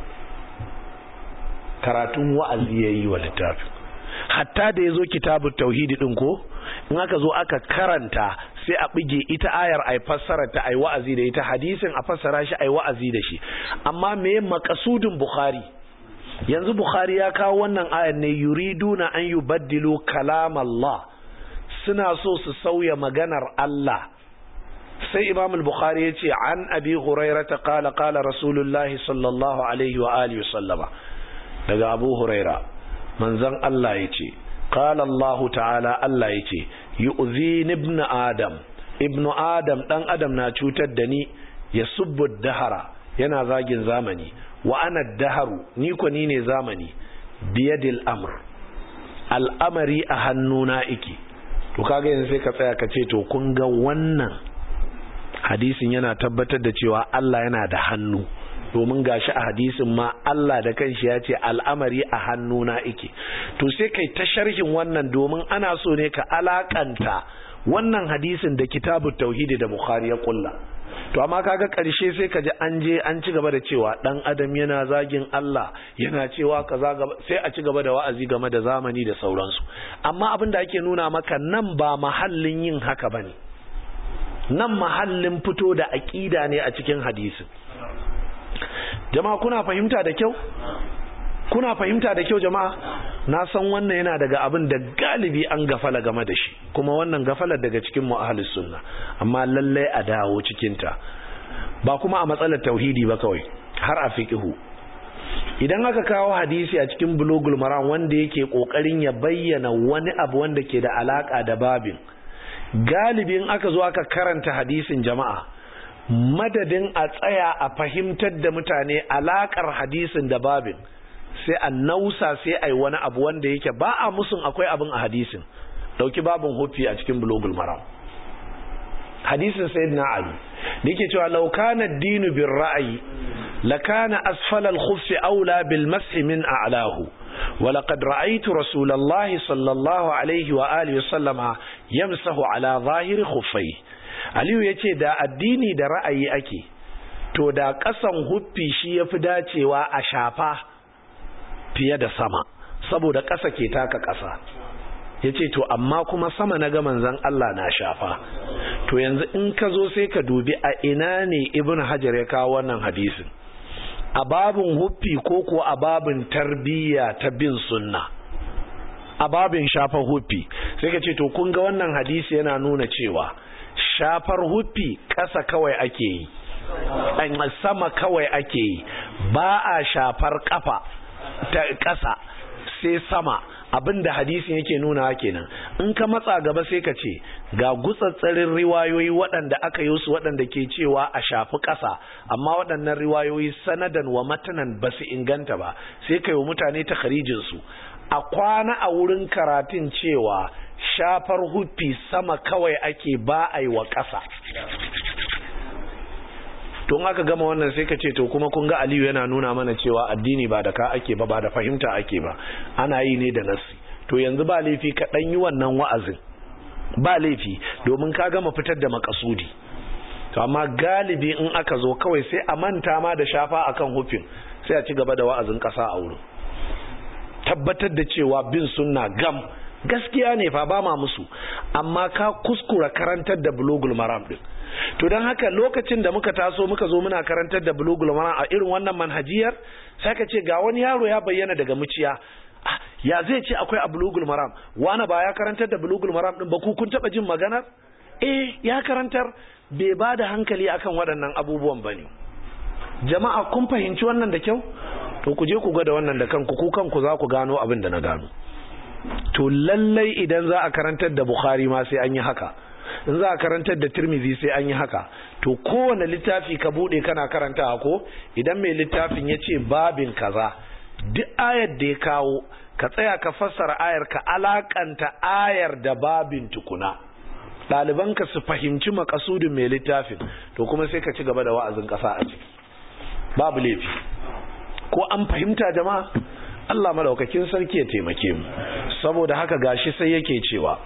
Speaker 1: karatun wa'azi yayi wa littafi hatta da yazo kitabut tauhid din ko in aka zo aka karanta sai a bige ita ayar ai fassara ta ai wa'azi da ita hadisin a fassara shi ai wa'azi da shi amma me makasudin Bukhari yanzu Bukhari ya kawo wannan ayan ne yuriduna an yubaddilu kalam Allah suna so su sauya maganar Allah sai Imam al-Bukhari yace an Abi Hurairah qala qala Rasulullah sallallahu alaihi wa alihi sallama daga Abu Hurairah manzon Allah yace qala Allah ta'ala Allah yace yu'zini ibn Adam ibn Adam dan Adam na cutar da ni yasubbu dahara yana zagin zamani wa ana daharu ni ko ni ne zamani biyadil amr al'amari a hannuna ike. To kaga yanzu sai ka tsaya ka ce to kun ga wannan hadisin yana tabbatar da cewa Allah yana da hannu, domin gashi a hadisin ma Allah da kanshi ya ce al'amari a hannuna ike. To sai kai ta sharhin wannan domin ana so ne ka alakanta wannan hadisin da kitabut tauhidi da Bukhari ya kulla. To amma kaga karshe sai ka ji an je an ci gaba da cewa dan adam yana zagin Allah, yana cewa kaza gaba, sai a ci gaba da wa'azi game da zamani da sauransu. Amma abin da ake nuna maka nan ba mahallin yin haka bane, nan mahallin fito da aqida ne a cikin hadisin. Jama'a kuna fahimta da kyau? Kuna fahimta da kyau jama'a? Na san wannan yana daga abin da galibi an gafala game da shi, kuma wannan gafalar daga cikin mu ahlus sunna, amma lalle a dawo cikin ta. Ba kuma a matsalar tauhidi ba kawai, har a fiqhu. Idan aka kawo hadisi a cikin bulugul maram wanda yake kokarin ya bayyana wani abu wanda ke da alaka da babin, galibin aka zo aka karanta hadisin jama'a, madadin a tsaya a fahimtar da mutane alakar hadisin da babin, sai a nausa sai a yi wani abu wanda yake ba a musun akwai abin a hadisin. Dauki babin hufi a cikin bulugul maram, hadisin sayyidina Ali da yake cewa law kana ad-dinu bir ra'yi lakana asfala al-khuffi aula bil mashi min a'lahu wa laqad ra'aytu rasulallahi sallallahu alaihi wa alihi wasallama yamsahu ala zahiri khuffai. Aliyu yace da addini da ra'ayi ake, to da kasan huffi shi yafi dacewa a shafa fiye da sama, saboda ƙasa ke taka ƙasa. Ya ce to amma kuma sama na ga manzon Allah na shafa. To yanzu in ka zo sai ka dubi a ina ne Ibn Hajar ya kawo wannan hadisin, a babin huffi ko ko a babin tarbiyya ta bin sunna? A babin shafar huffi. Sai ka ce to kun ga wannan hadisi yana nuna cewa shafar huffi ƙasa kawai ake yi, sama kawai ake yi, ba a shafar kafa ta ƙasa sai sama. Abinda hadisin yake nuna kenan. In ka matsa gaba sai ka ce ga gutsatsarin riwayoyi waɗanda aka yi su waɗanda ke cewa a shafi ƙasa, amma waɗannan riwayoyi sanadan wa matanan ba su inganta ba, sai kai wa mutane takharijin su. A kwana a wurin karatun cewa shafar huffi sama kawai ake, ba a yi wa ƙasa. Tun aka gama wannan sai ka ce to kuma kun ga Aliyu yana nuna mana cewa addini ba da ka ake ba, ba da fahimta ake ba, ana yi ne da nassi. To yanzu ba laifi ka dan yi wannan wa'azin, ba laifi, domin ka gama fitar da makasudi. To amma galibi in aka zo kawai sai a manta ma da shafa akan hufin, sai a ci gaba da wa'azin kasa a wurin. Tabbatar da cewa bin sunna gam gaskiya ne fa, ba ma musu, amma ka kuskura karantar da bulugul maram din. To don haka lokacin da muka taso muka zo muna karantar da bulugul maram a irin wannan manhajiyar, sai ka ce ga wani yaro ya bayyana daga muciya, ah, ya zai ce akwai a bulugul maram, wani ba ya karantar da bulugul maram din ba, ku kun taba jin maganar? Eh ya karantar, bai ba da hankali akan waɗannan abubuwan bane. Jama'a kun fahimci wannan da kyau? To ku je ku ga da wannan da kanku, ku kanku za ku gano abin da na gano. To lallai idan za a karantar da Bukhari ma sai an yi haka, in za a karantar da Tirmidhi sai an yi haka. To kowane littafi ka bude kana karantawa ko, idan mai littafin ya ce babin kaza, duk ayar da ya kawo ka tsaya ka fassara ayar, ka alakanta ayar da babin tukuna, ɗalibanka su fahimci makasudin mai littafin, to kuma sai ka ci gaba da wa'azin ƙasa a ciki, babu laifi. Ko an fahimta jama'a? Allah madaukakin sarki ya taimake mu. Saboda haka gashi sai yake cewa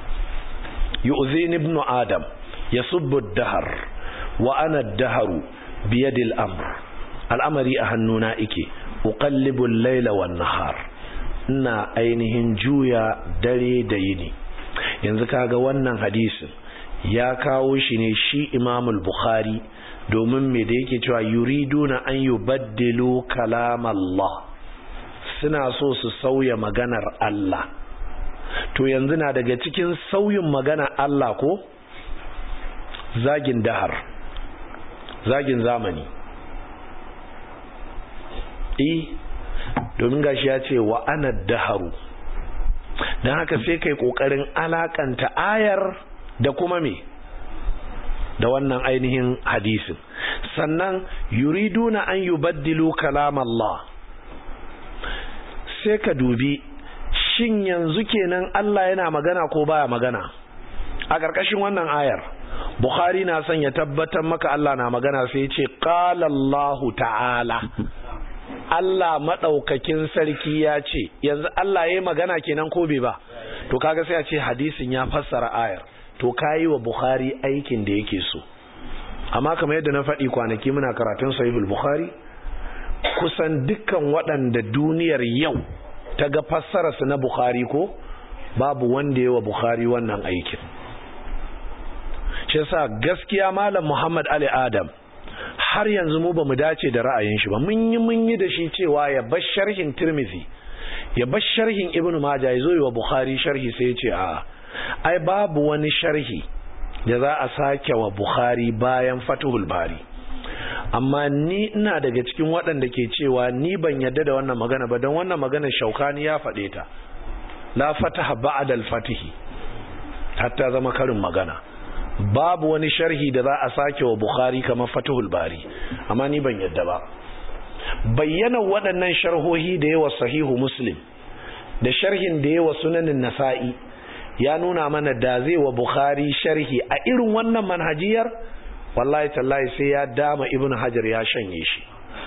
Speaker 1: yu'zini ibnu adam yasubbu ad-dahr wa ana ad-dahru bi yadi al-amr, al'amari a hannuna ike, uqallibu al-layla wan-nahar, ina ainihin juya dare da yini. Yanzu kaga wannan hadisin ya kawo shi ne shi Imam al-Bukhari domin me da yake cewa yuriduna an yubaddilu kalam Allah, suna so su sauya maganar Allah. To yanzu na daga cikin sauyin maganar Allah ko zagin dahar, zagin zamani. Eh domin gashi ya ce wa ana daharu, don haka sai kai kokarin alakanta ayar da kuma me da wannan ainihin hadisin. Sannan yuriduna an yubaddilu kalam Allah, sai ka dubi shin yanzu kenan Allah yana magana ko baya magana a ƙarƙashin wannan ayar. Bukhari na son ya tabbatar maka Allah na magana, sai ya ce qala Allahu ta'ala, Allah madaukakin sarki ya ce. Yanzu Allah yayi magana kenan ko bai ba? To kaga sai a ce hadisin ya fassara ayar, to kayi wa Bukhari aikin da yake so. Amma kamar yadda na faɗi kwanaki muna karatun Sahihul Bukhari, kusan dukkan waɗanda duniyar yau ta ga fassararsa na Bukhari ko babu wanda yayi wa Bukhari wannan aikin. Shi yasa gaskiya Malam Muhammad Ali Adam har yanzu mu bamu dace da ra'ayin shi ba. Mun yi mun yi da shi cewa ya bar sharhin Tirmidhi, ya bar sharhin Ibn Majah, ya zo yi wa Bukhari sharhi, sai ya ce a ai babu wani sharhi da za a sake wa Bukhari bayan Fathul Bari. Amma ni ina daga cikin waɗanda ke cewa ni ban yadda da wannan magana ba, don wannan magana Shaukani ya faɗe ta, la fataha ba'da al-fatihi, hatta zama karin magana. Babu wani sharhi da za a sake wa Bukhari kamar Fathul Bari, amma ni ban yadda ba. Bayyana waɗannan sharhohi da yawa Sahihu Muslim da sharhin da yawa Sunanin Nasa'i ya nuna mana da zai wa Bukhari sharhi a irin wannan manhajiyar, wallahi tallahi sai ya dama Ibn Hajar ya shanye shi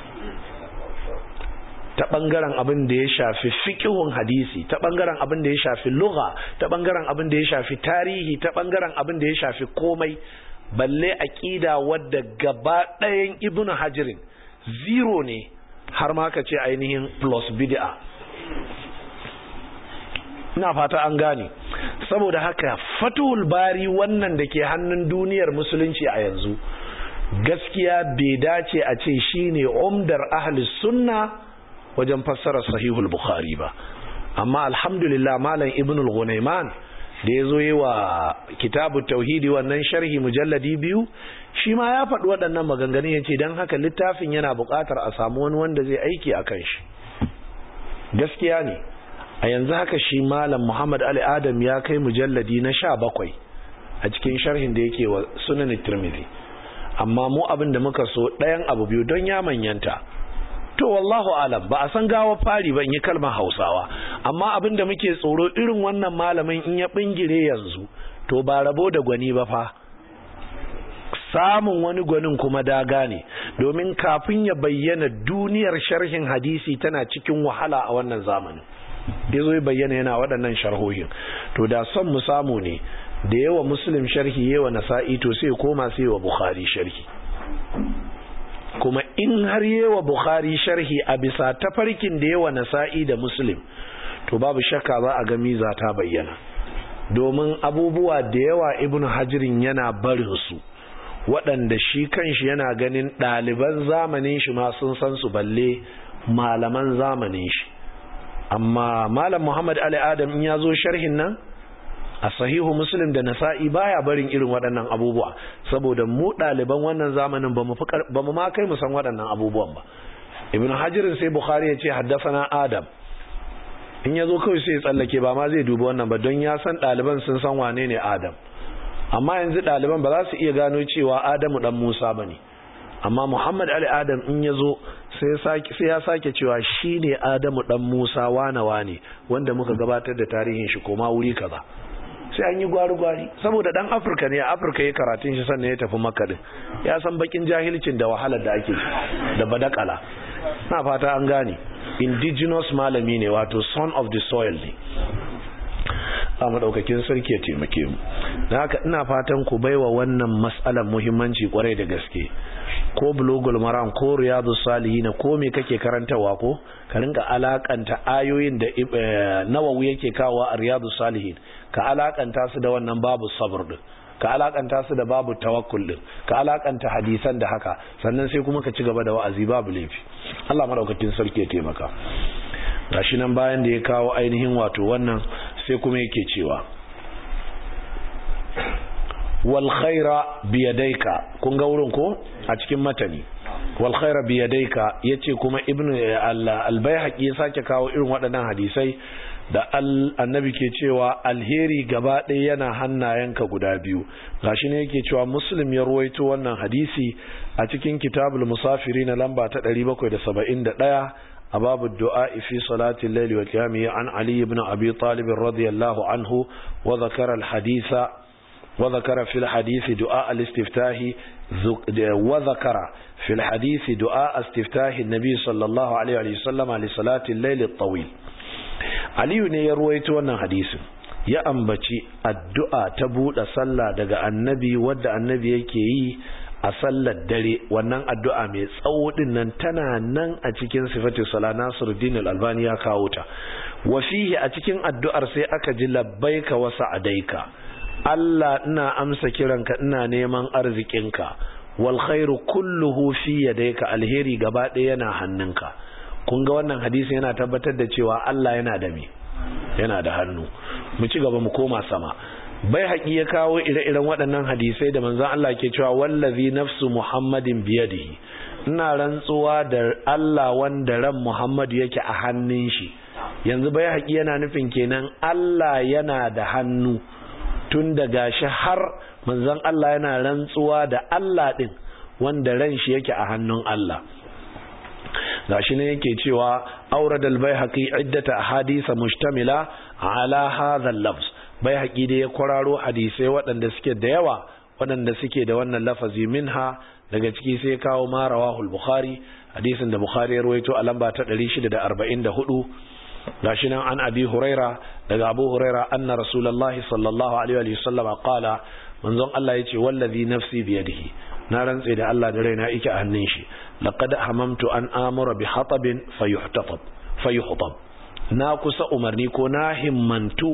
Speaker 1: ta bangaren abin da ya shafi fiqhun hadisi, ta bangaren abin da ya shafi lugha, ta bangaren abin da ya shafi tarihi, ta bangaren abin da ya shafi komai, balle aqida wadda gaba ɗayan Ibn Hajarin zero ne, har ma ka ce ainihin plus bid'a. Ina fata an gane. Saboda haka Fathul Bari wannan da ke hannun duniyar musulunci a yanzu, gaskiya bai dace a ce shine umdar ahli sunna wajen fassara Sahihul Bukhari ba. Amma alhamdulillah Malam Ibn al-Ghunayman da ya zo yi wa Kitabut Tauhidi wannan sharhi mujalladi biyu, shi ma ya faɗi waɗannan maganganun, ya ce don haka littafin yana buƙatar a samu wani wanda zai aiki a kan shi. Gaskiya ne a yanzu haka shi Malam Muhammad Ali Adam ya kai mujalladi na sha bakwai a cikin sharhin da yake wa Sunan Tirmidhi. Amma mu abin da muka so ɗayan abu biyu, don ya manyanta, to wallahu alam, ba a san gawa fari ba in yi kalmar Hausawa, amma abin da muke tsoro irin wannan malamin in ya bingire yanzu, to ba rabo da gwani ba fa, samun wani gwanin kuma daga ne, domin kafin ya bayyana duniyar sharhin hadisi tana cikin wahala a wannan zamanin. Ya zo ya bayyana yana waɗannan sharhohin, to da son mu samu ne da yawa Muslim sharhi, yawa Nasa'i, to sai koma sai wa Bukhari sharhi. Kuma in har yawa Bukhari sharhi a bisa tafarkin da yawa Nasa'i da Muslim, to babu shakka za a ga miza ta bayyana, domin abubuwa da yawa Ibn Hajirin yana barin su, waɗanda shi kanshi yana ganin ɗaliban zamanin shi ma sun san su, balle malaman zamanin shi. Amma Malam Muhammad Ali Adam in ya zo sharhin nan a Sahihu Muslim da Nasa'i baya barin irin waɗannan abubuwa, saboda mu ɗaliban wannan zamanin ba mu ma kai mu san waɗannan abubuwan ba. Ibn Hajar sai Bukhari ya ce haddathana Adam, in ya zo kawai sai ya tsallake, ba ma zai dubi wannan ba, don ya san ɗaliban sun san wane ne Adam. Amma yanzu ɗaliban ba za su iya gano cewa Adamu ɗan Musa ba ne. Amma Muhammad Ali Adam in ya zo sai ya sake cewa shi ne Adamu ɗan Musa wane wane wanda muka gabatar da tarihin shi koma wuri kaza. Sai an yi gwari-gwari, saboda ɗan Afirka ne, a Afirka ya karatun shi sannan ya tafi Makka din, ya san bakin jahilcin da wahalar da ake da badakala. Na fata an gane, indigenous malami ne, wato son of the soil ne. A madaukakin sarki ya taimake mu. Da haka ina fatan ku baiwa wannan mas'alar muhimmanci kwarai da gaske. Ko Bulugul Maram ko Riyadus Salihin ko me kake karantawa, ko ka rinka alakanta ayoyin da Nawawi yake kawo a Riyadus Salihin, ka alakanta su da wannan babu sabr din, ka alakanta su da babu tawakkul din, ka alakanta hadisan da haka, sannan sai kuma ka ci gaba da wa'azi, babu laifi. Allah madaukakin sarki ya taimaka. Gashi nan bayan da ya kawo ainihin wato wannan, sai kuma yake cewa wal khaira biyadaika, kun ga wurin ko a cikin matani, wal khaira biyadaika yace kuma ibnu al-Baihaqi ya sake kawo irin waɗannan hadisai da annabi ke cewa alheri gaba ɗaya yana hannayenka guda biyu. Gashi ne yake cewa Muslim ya ruwaito wannan hadisi a cikin Kitabul Musafiri na lamba ta ɗari bakwai da saba'in da ɗaya a babu du'a fi salati al-layli wa qiyamihi an Ali ibn Abi Talib radiyallahu anhu wa dhakara al-haditha wa dhakara fi al-hadith du'a al-istiftahi wa dhakara fi al-hadith du'a istiftahi an-nabi sallallahu alaihi wa sallam li salati al-layli at-tawil. Aliyu ne ya ruwaito wannan hadisin, ya ambaci addu'a ta buɗe sallah daga annabi wadda annabi yake yi a sallar dare. Wannan addu'a mai tsawo din nan tana nan a cikin sifatu sala. Nasiruddin al-Albani ya kawo ta. Wa fihi, a cikin addu'ar sai aka ji labbaika wa sa'adaika, Allah ina amsa kiranka, ina neman arzikinka, wal khairu kulluhu fi yadayka, alheri gaba ɗaya yana hannunka. Kun ga wannan hadisi yana tabbatar da cewa Allah yana da me, yana da hannu. Mu ci gaba mu koma sama. Bai haƙi ya kawo ire-iren waɗannan hadisai da manzon Allah ke cewa wallazi nafsu Muhammadin biyadihi, ina rantsuwa da Allah wanda ran Muhammadu yake a hannun shi. Yanzu bai haƙi yana nufin kenan Allah yana da hannu, tun da gashi har manzon Allah yana rantsuwa da Allah din wanda ran shi yake a hannun Allah. Gashi ne yake cewa aurad al-Baihaqi iddata ahadisa mustamila ala hadha al-lafz. Baihaqi da ya kwararo hadisai waɗanda suke da yawa waɗanda suke da wannan lafazi. Minha, daga ciki sai kawo ma rawahul Bukhari, hadisin da Bukhari ya rawaito a lamba ta ɗari shida da arba'in da hudu. Gashi nan an Abi Huraira, daga Abu Huraira anna Rasulullahi sallallahu alaihi wa sallam qala, manzon Allah yace wallazi nafsi biyadihi, na rantse da Allah da raina yake a hannun shi, laqad hamamtu an amura bi hatabin fayuhtatab fayuhtab, na kusa umarni ko na himmantu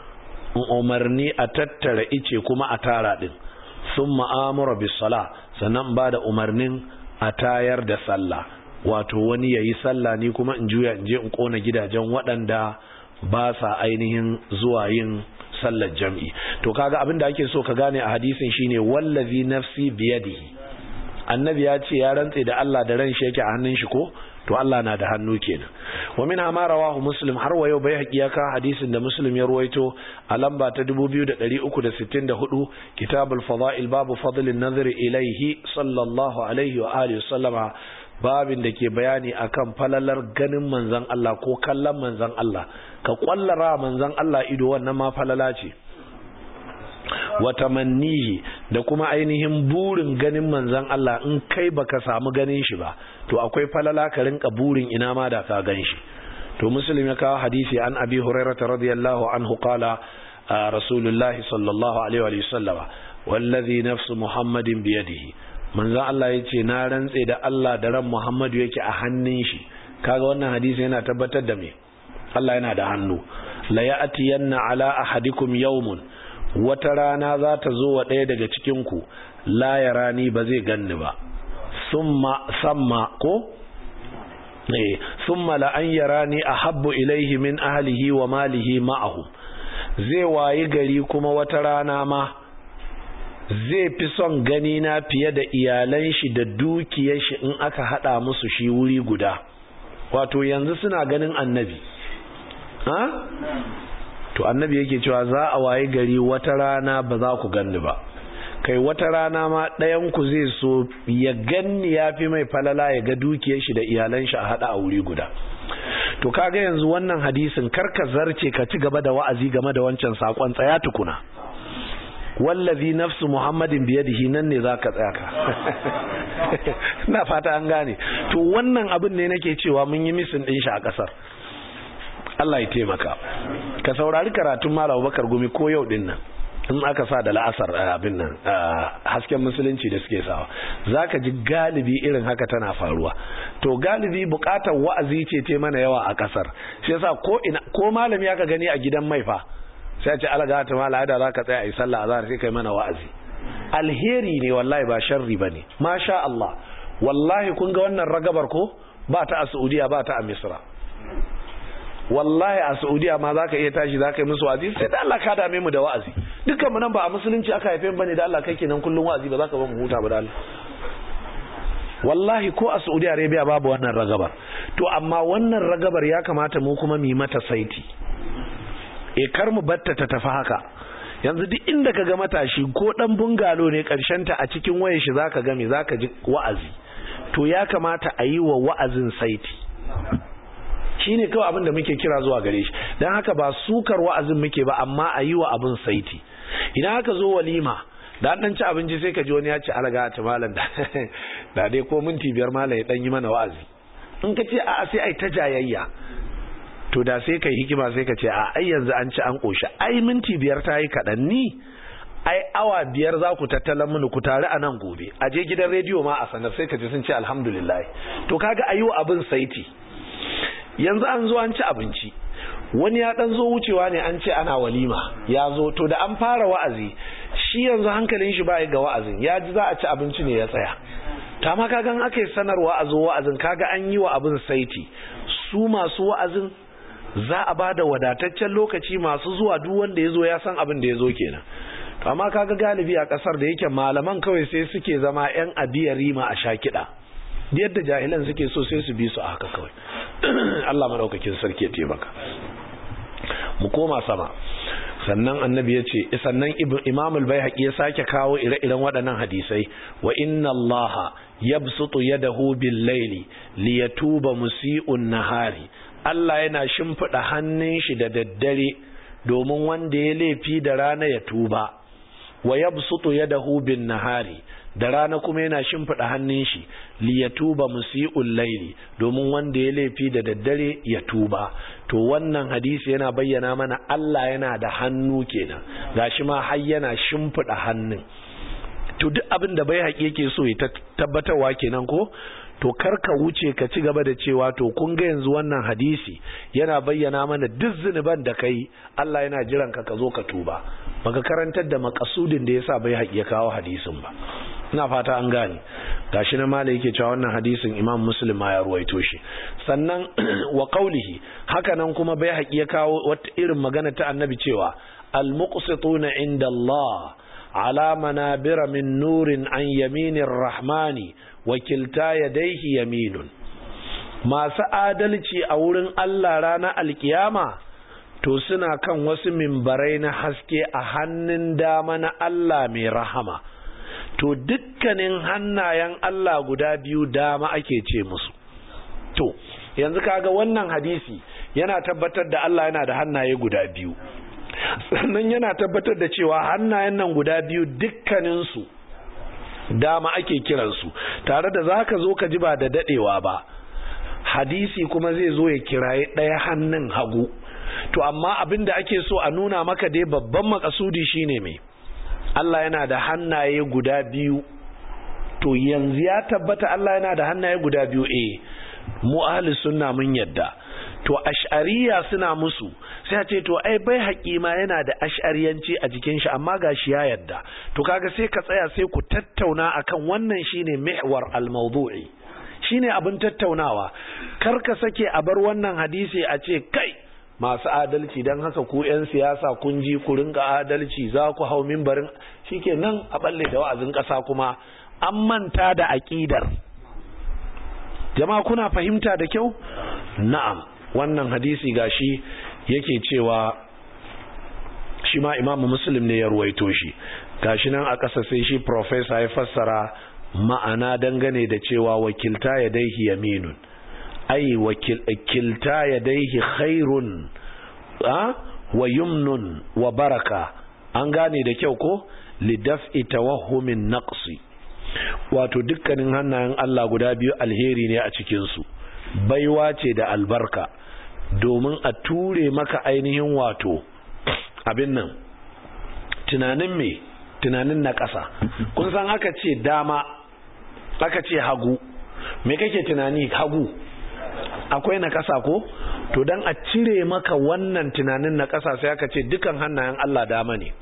Speaker 1: umarni a tattara ice kuma a tara din, thumma amura bis sala, sannan ba da umarnin a tayar da sallah. Wato wani yayi sallah ni kuma in juya in je in kona gidajen waɗanda ba sa ainihin zuwa yin sallar jam'i. To kaga abin da ake so ka gane a hadisin shine wallazi nafsi biyadihi, annabi ya ce ya rantse da Allah da ran shi yake a hannun shi ko, to Allah na da hannu kenan. Wa min ma rawahu Muslim, har wa yau bai haƙiya ka hadisin da Muslim ya ruwaito a lamba ta dubu biyu da ɗari uku da sittin da hudu, Kitabul Fada'il, babu fadlin nazari ilaihi sallallahu alaihi wa alihi wasallama, babin da ke bayani akan falalar ganin manzon Allah ko kallon manzon Allah. Ka kwallara manzon Allah ido, wannan ma falala ce. Wa tamannihi, da kuma ainihin burin ganin manzon Allah. In kai baka samu ganin shi ba, to akwai falala ka rinka burin ina ma da ka gan shi. To Muslim ya kawo hadisi an Abi Hurairah radiyallahu anhu qala Rasulullahi sallallahu alaihi wa sallama wallazi nafsu Muhammadin biyadihi, manzon Allah yace na rantse da Allah da ran Muhammadu yake a hannun shi. Kaga wannan hadisi yana tabbatar da me, Allah yana da hannu. La ya'tiyanna ala ahadikum yawmun, wata rana za ta zo wa ɗaya daga cikinku, la yarani, ba zai ganni ba, summa samma ko eh summa la an yarani ahabbu ilaihi min ahlihi wa malihi ma'ahu, zai wayi gari kuma wata rana ma zai fi son gani na fiye da iyalan shi da dukiyar shi in aka hada musu shi wuri guda. Wato yanzu suna ganin annabi, ha? To annabi yake cewa za a waye gari wata rana ba za ku ganni ba, kai wata rana ma ɗayan ku zai so ya ganni ya fi mai falala ya ga dukiyar shi da iyalan shi a hada a wuri guda. To kaga yanzu wannan hadisin karka zarce ka ci gaba da wa'azi game da wancan sakon, tsaya tukuna. Wallazi nafsu Muhammadin biyadihi, nan ne zaka tsaya ka. Na fata an gane. To wannan abin ne nake cewa mun yi misin din shi a kasar. Allah ya taimaka. Ka saurari karatun Malam Abubakar Gumi ko yau din nan, in aka sa da la'asar abin nan hasken musulunci da suke sawa, zaka ji galibi irin haka tana faruwa. To galibi bukatar wa'azi ce te mana yawa a kasar. Shi yasa ko ina ko malami aka gani a gidan mai fa, sai ya ce alaga ta mala da zaka tsaya ai sallah azhar sai kai mana wa'azi. Alheri ne wallahi, ba sharri bane. Masha Allah. Wallahi kun ga wannan ragabar ko ba ta a Saudiya ba ta a Misra. Wallahi a Saudiya ma zaka iya tashi zaka yi musu wa'azi, sai da Allah ka dame mu da wa'azi. Dukkan mu nan ba a musulunci aka haife mu bane da Allah kai kenan kullun wa'azi, ba zaka ba mu huta ba da Allah. Wallahi ko a Saudi Arabia babu wannan ragabar. To amma wannan ragabar ya kamata mu kuma mu yi mata saiti. e kar mu batta ta tafi haka. Yanzu duk inda ka ga matashi ko dan bungalo ne ta a cikin wayar shi zaka ga me zaka ji wa'azi, to ya kamata a yi wa wa'azin saiti. Shine kawai abin da muke kira zuwa gare shi. Dan haka ba sukar wa'azin muke ba, amma a yi wa abin saiti. Idan aka zo walima da an dan ci abinci sai ka ji wani ya ce alaga ta malam da da dai ko minti biyar malam ya dan yi mana wa'azi. In ka ce a'a sai ai ta jayayya, to da sai kai hikima sai ka ce a ai yanzu an ci an koshi, ai minti biyar ta yi kaɗan, ni ai awa biyar za ku tattalan mini ku tare a nan gobe, a je gidan rediyo ma a sanar, sai ka ji sun ce alhamdulillah. To kaga ayi abin saiti. Yanzu an zo an ci abinci, wani ya dan zo wucewa ne an ce ana walima, ya zo, to da an fara wa'azi shi yanzu hankalin shi ba ga wa'azin, ya ji za a ci abinci ne ya tsaya. Ta ma kaga an aka yi sanarwa a zo wa'azin, kaga an yi wa abin saiti. Su masu wa'azin za a ba da wadataccen lokaci, masu zuwa duk wanda ya zo ya san abin da ya zo kenan. Amma kaga galibi a kasar da yake malaman kawai sai suke zama yan abiyar rima a sha kiɗa, yadda jahilan suke so sai su bi su a haka kawai. Allah madaukakin sarki ya taimaka. Mu koma sama. Sannan annabi ya ce, sannan Imam al-Baihaqi ya sake kawo ire-iren waɗannan hadisai, wa inna Allaha yabsutu yadahu bil-laili liyatuba musii'un nahari. Allah yana shimfiɗa hannun shi da daddare domin wanda ya laifi da rana ya tuba. Wa yabsutu yadahu bin nahari, da rana kuma yana shimfiɗa hannun shi li yatuba musii'ul laili, domin wanda ya laifi da daddare ya tuba. To wannan hadisi yana bayyana mana Allah yana da hannu kenan, gashi ma har yana shimfiɗa hannun. To duk abin da bai haƙi yake so ya tabbatarwa kenan ko, to karka wuce ka ci gaba da cewa to kun ga yanzu wannan hadisi yana bayyana mana duk zunuban da kai Allah yana jiran ka ka zo ka tuba. Baka karantar da makasudin da yasa bai haƙi ya kawo hadisin ba. Ina fata an gane. Gashi na malai yake cewa wannan hadisin Imam Muslim ma ya ruwaito shi. Sannan wa qaulihi, haka nan kuma bai haƙi ya kawo wata irin magana ta Annabi cewa al-muqsituna inda Allah ala manabira min nurin an yaminir rahmani wakilta yadaihi yaminun. Masu adalci a wurin Allah ranar alkiyama to suna kan wasu mimbarai na haske a hannun dama na Allah mai rahama. To dukkanin hannayen Allah guda biyu dama ake ce musu. To yanzu kaga wannan hadisi yana tabbatar da Allah yana da hannaye guda biyu, sannan yana tabbatar da cewa hannayen nan guda biyu dukkaninsu dama ake kiransu, tare da zaka zo ka ji ba da dadewa ba hadisi kuma zai zo ya kiraye ɗaya hannun hagu. To amma abin da ake so a nuna maka dai babban makasudi shine mai, Allah yana da hannaye guda biyu. To yanzu ya tabbata Allah yana da hannaye guda biyu, eh mu ahli sunna mun yadda. To ash'ariya suna musu, sai ce to ai bai haƙima yana da ash'ariyanci a jikin shi, amma gashi ya yadda. To kaga sai ka tsaya sai ku tattauna akan wannan shine mihwar al-mawdu'i, shine abin tattaunawa. Kar ka sake a bar wannan hadisi a ce kai masu adalci dan haka ku yan siyasa kun ji ku rinka adalci za ku hau minbarin, shikenan a balle da wa'azin ƙasa kuma an manta da aqidar. Jama'a kuna fahimta da kyau? Na'am. Wannan hadisi gashi yake cewa shi ma Imam Muslim ne ya ruwaito shi. Gashi nan a ƙasa sai shi professor ya fassara ma'ana dangane da cewa wakilta yadaihi yaminun, ai wakilta yadaihi khairun a wa yumnun wa baraka. An gane da kyau ko? Lidaf'i tawahhumin naqsi, wato dukkanin hannayen Allah guda biyu alheri ne a cikin su, baiwa ce da albarka, domin a ture maka ainihin wato abin nan tunanin me tunanin na ƙasa. Kun san aka ce dama aka ce hagu, me kake tunani? Hagu akwai na ƙasa ko? To dan a cire maka wannan tunanin na ƙasa sai aka ce dukan hannayen Allah dama ne,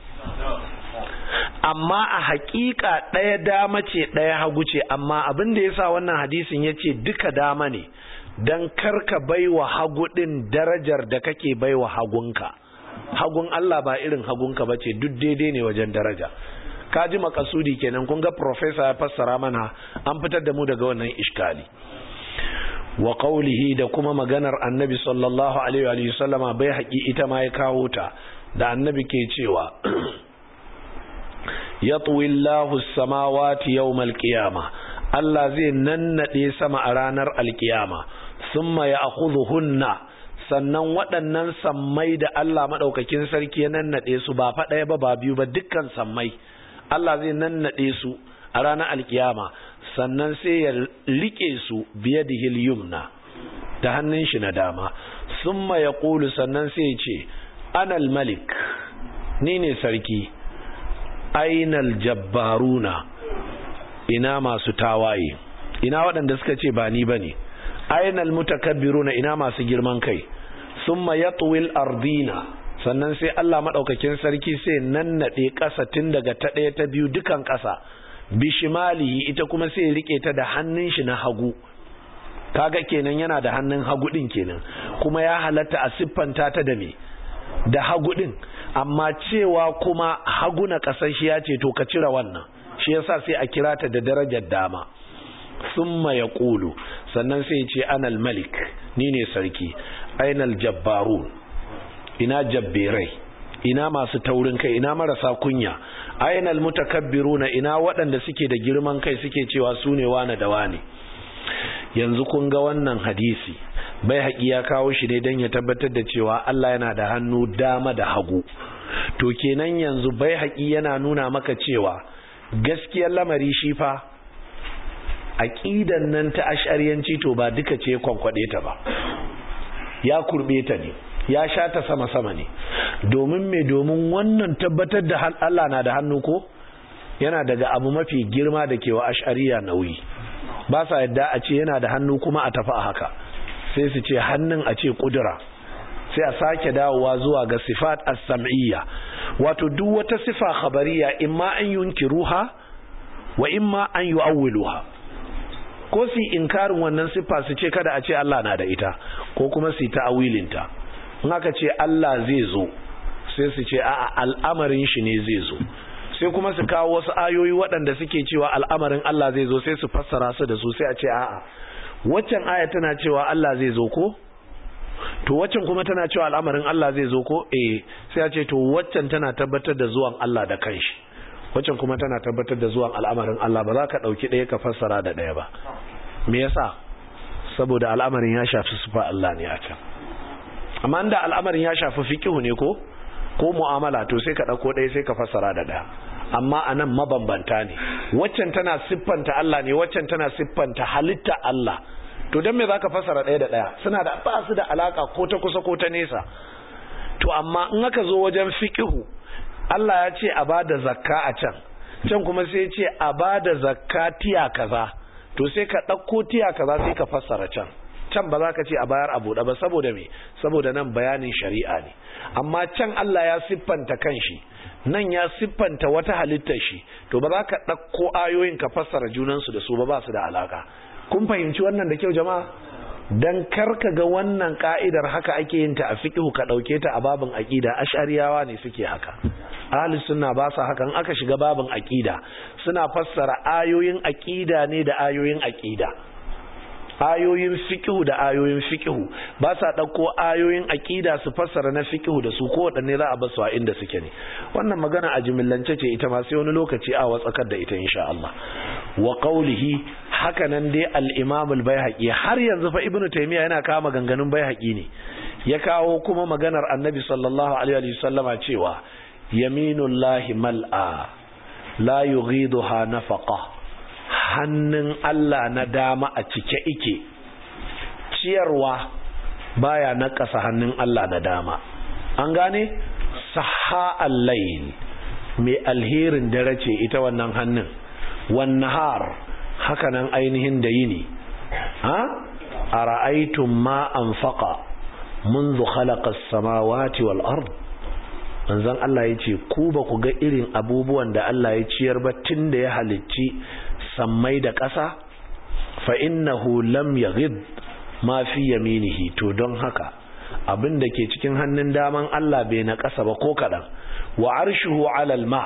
Speaker 1: amma a hakika ɗaya dama ce ɗaya hagu ce. Amma abin da yasa wannan hadisin yace duka dama ne, dan karka baiwa hagu din darajar da kake baiwa hagunka. Hagun Allah ba irin hagunka bace, duk daidai ne wajen daraja. Kaji makasudi kenan. Kun ga professor ya fassara mana, an fitar da mu daga wannan iskali. wa qawlihi da kuma maganar annabi sallallahu alaihi wa sallama bai haƙi ita ma ya kawo ta da annabi ke cewa yatwi Allahu as-samawati yawmal qiyamah Allah zai nannade sama a ranar alkiyama thumma ya'khudhuhunna sannan waɗannan sammai da Allah madaukakin sarki ya nannade su ba fa ɗaya ba ba biyu ba dukkan sammai Allah zai nannade su a ranar alkiyama sannan sai ya rike su biyadihil yumna da hannun shi na dama thumma yaqulu sannan sai ya ce anal malik ni ne sarki ainal jabbaruna ina masu tawaye ina waɗanda suka ce ba ni bane ainal mutakabbiruna ina masu girman kai thumma yatwil ardina sannan sai Allah madaukakin sarki sai nannade ƙasa tun daga ta ɗaya ta biyu dukan ƙasa bishimalihi ita kuma sai rike ta da hannun shi na hagu kaga kenan yana da hannun hagu din kenan kuma ya halatta a siffanta ta da me da hagu din amma cewa kuma hagu na kasashiya ce to ka cire wannan shi yasa sai a kira ta da darajar dama summa yaqulu sannan sai ya ce anal malik ni ne sarki ainal jabbarun ina jabbirai ina masu taurin kai ina marasa kunya ainal mutakabbiruna ina waɗanda suke da girman kai suke cewa su ne wane da wane yanzu kun ga wannan hadisi bai haƙi ya kawo shi ne don ya tabbatar da cewa Allah yana da hannu dama da hagu to kenan yanzu bai haƙi yana nuna maka cewa gaskiyar lamari shi fa aqidan nan ta ash'ariyanci to ba duka ce kwankwade ta ba ya kurbe ta ne ya sha ta sama sama ne domin me domin wannan tabbatar da Allah na da hannu ko yana daga abu mafi girma da ke wa ash'ariya nauyi ba sa yadda a ce yana da hannu kuma a tafi a haka sai su ce hannun a ce kudura sai a sake dawowa zuwa ga sifat as-sam'iyya wato duk wata sifa khabariya imma an yunkiruha wa imma an yu'awwiluha ko su inkarin wannan sifa su ce kada a ce Allah na da ita ko kuma su ta'awilinta in aka ce Allah zai zo sai su ce a'a al'amarin shi ne zai zo sai kuma su kawo wasu ayoyi waɗanda suke cewa al'amarin Allah zai zo sai su fassara su da su sai a ce a'a waccan aya tana cewa Allah zai zo ko to waccan kuma tana cewa al'amarin Allah zai zo ko eh sai a ce to waccan tana tabbatar da zuwan Allah da kanshi waccan kuma tana tabbatar da zuwan al'amarin Allah ba za ka dauki ɗaya ka fassara da ɗaya ba me yasa saboda al'amarin ya shafi sifa Allah ne a can amma inda al'amarin ya shafi fiqhu ne ko ko mu'amala to sai ka dauko ɗaya sai ka fassara da ɗaya amma anan mabambanta ne waccan tana siffanta Allah ne waccan tana siffanta halitta Allah to dan me zaka fassara ɗaya da ɗaya suna da ba su da alaka ko ta kusa ko ta nesa to amma in aka zo wajen fiqhu Allah ya ce a bada zakka a can can kuma sai ya ce a bada zakka tiya kaza to sai ka dauko tiya kaza sai ka fassara can can ba za ka ce a bayar abu da ba saboda me saboda nan bayanin shari'a ne amma can Allah ya siffanta kanshi nan ya siffanta wata halittar shi to ba za ka ɗauko ayoyin ka fassara junansu da su ba ba su da alaka kun fahimci wannan da kyau jama'a dan karka ga wannan ka'idar haka ake yin ta a fiqh ka dauke ta a babin aqida ash'ariyawa ne suke haka ahlus sunna ba sa haka in aka shiga babin aqida suna fassara ayoyin aqida ne da ayoyin aqida ayoyin fiqhu da ayoyin fiqhu ba sa dauko ayoyin aqida su fassara na fiqhu da su ko wadanne za a basu a inda suke ne wannan magana a jimillance ce ita ma sai wani lokaci a watsakar da ita insha Allah wa qawlihi haka nan dai al-imam al-baihaqi har yanzu fa ibnu taymiya yana kawo maganganun baihaqi ne ya kawo kuma maganar annabi sallallahu alaihi wa sallama cewa yaminullahi mal'a la yughiduha nafaqa hannun Allah na dama a cike ike ciyarwa baya nakasa hannun Allah na dama an gane sahha al-layl mai alherin dare ce ita wannan hannun wan nahar haka nan ainihin da yini ha ara'aytum ma anfaqa منذ خلق السماوات والارض manzon Allah yace ku ba ku ga irin abubuwan da Allah ya ciyar ba tun da ya halicci sammai da ƙasa fa innahu lam yaghid ma fi yaminihi to don haka abin da ke cikin hannun daman Allah bai na ƙasa ba ko kadan wa arshuhu ala alma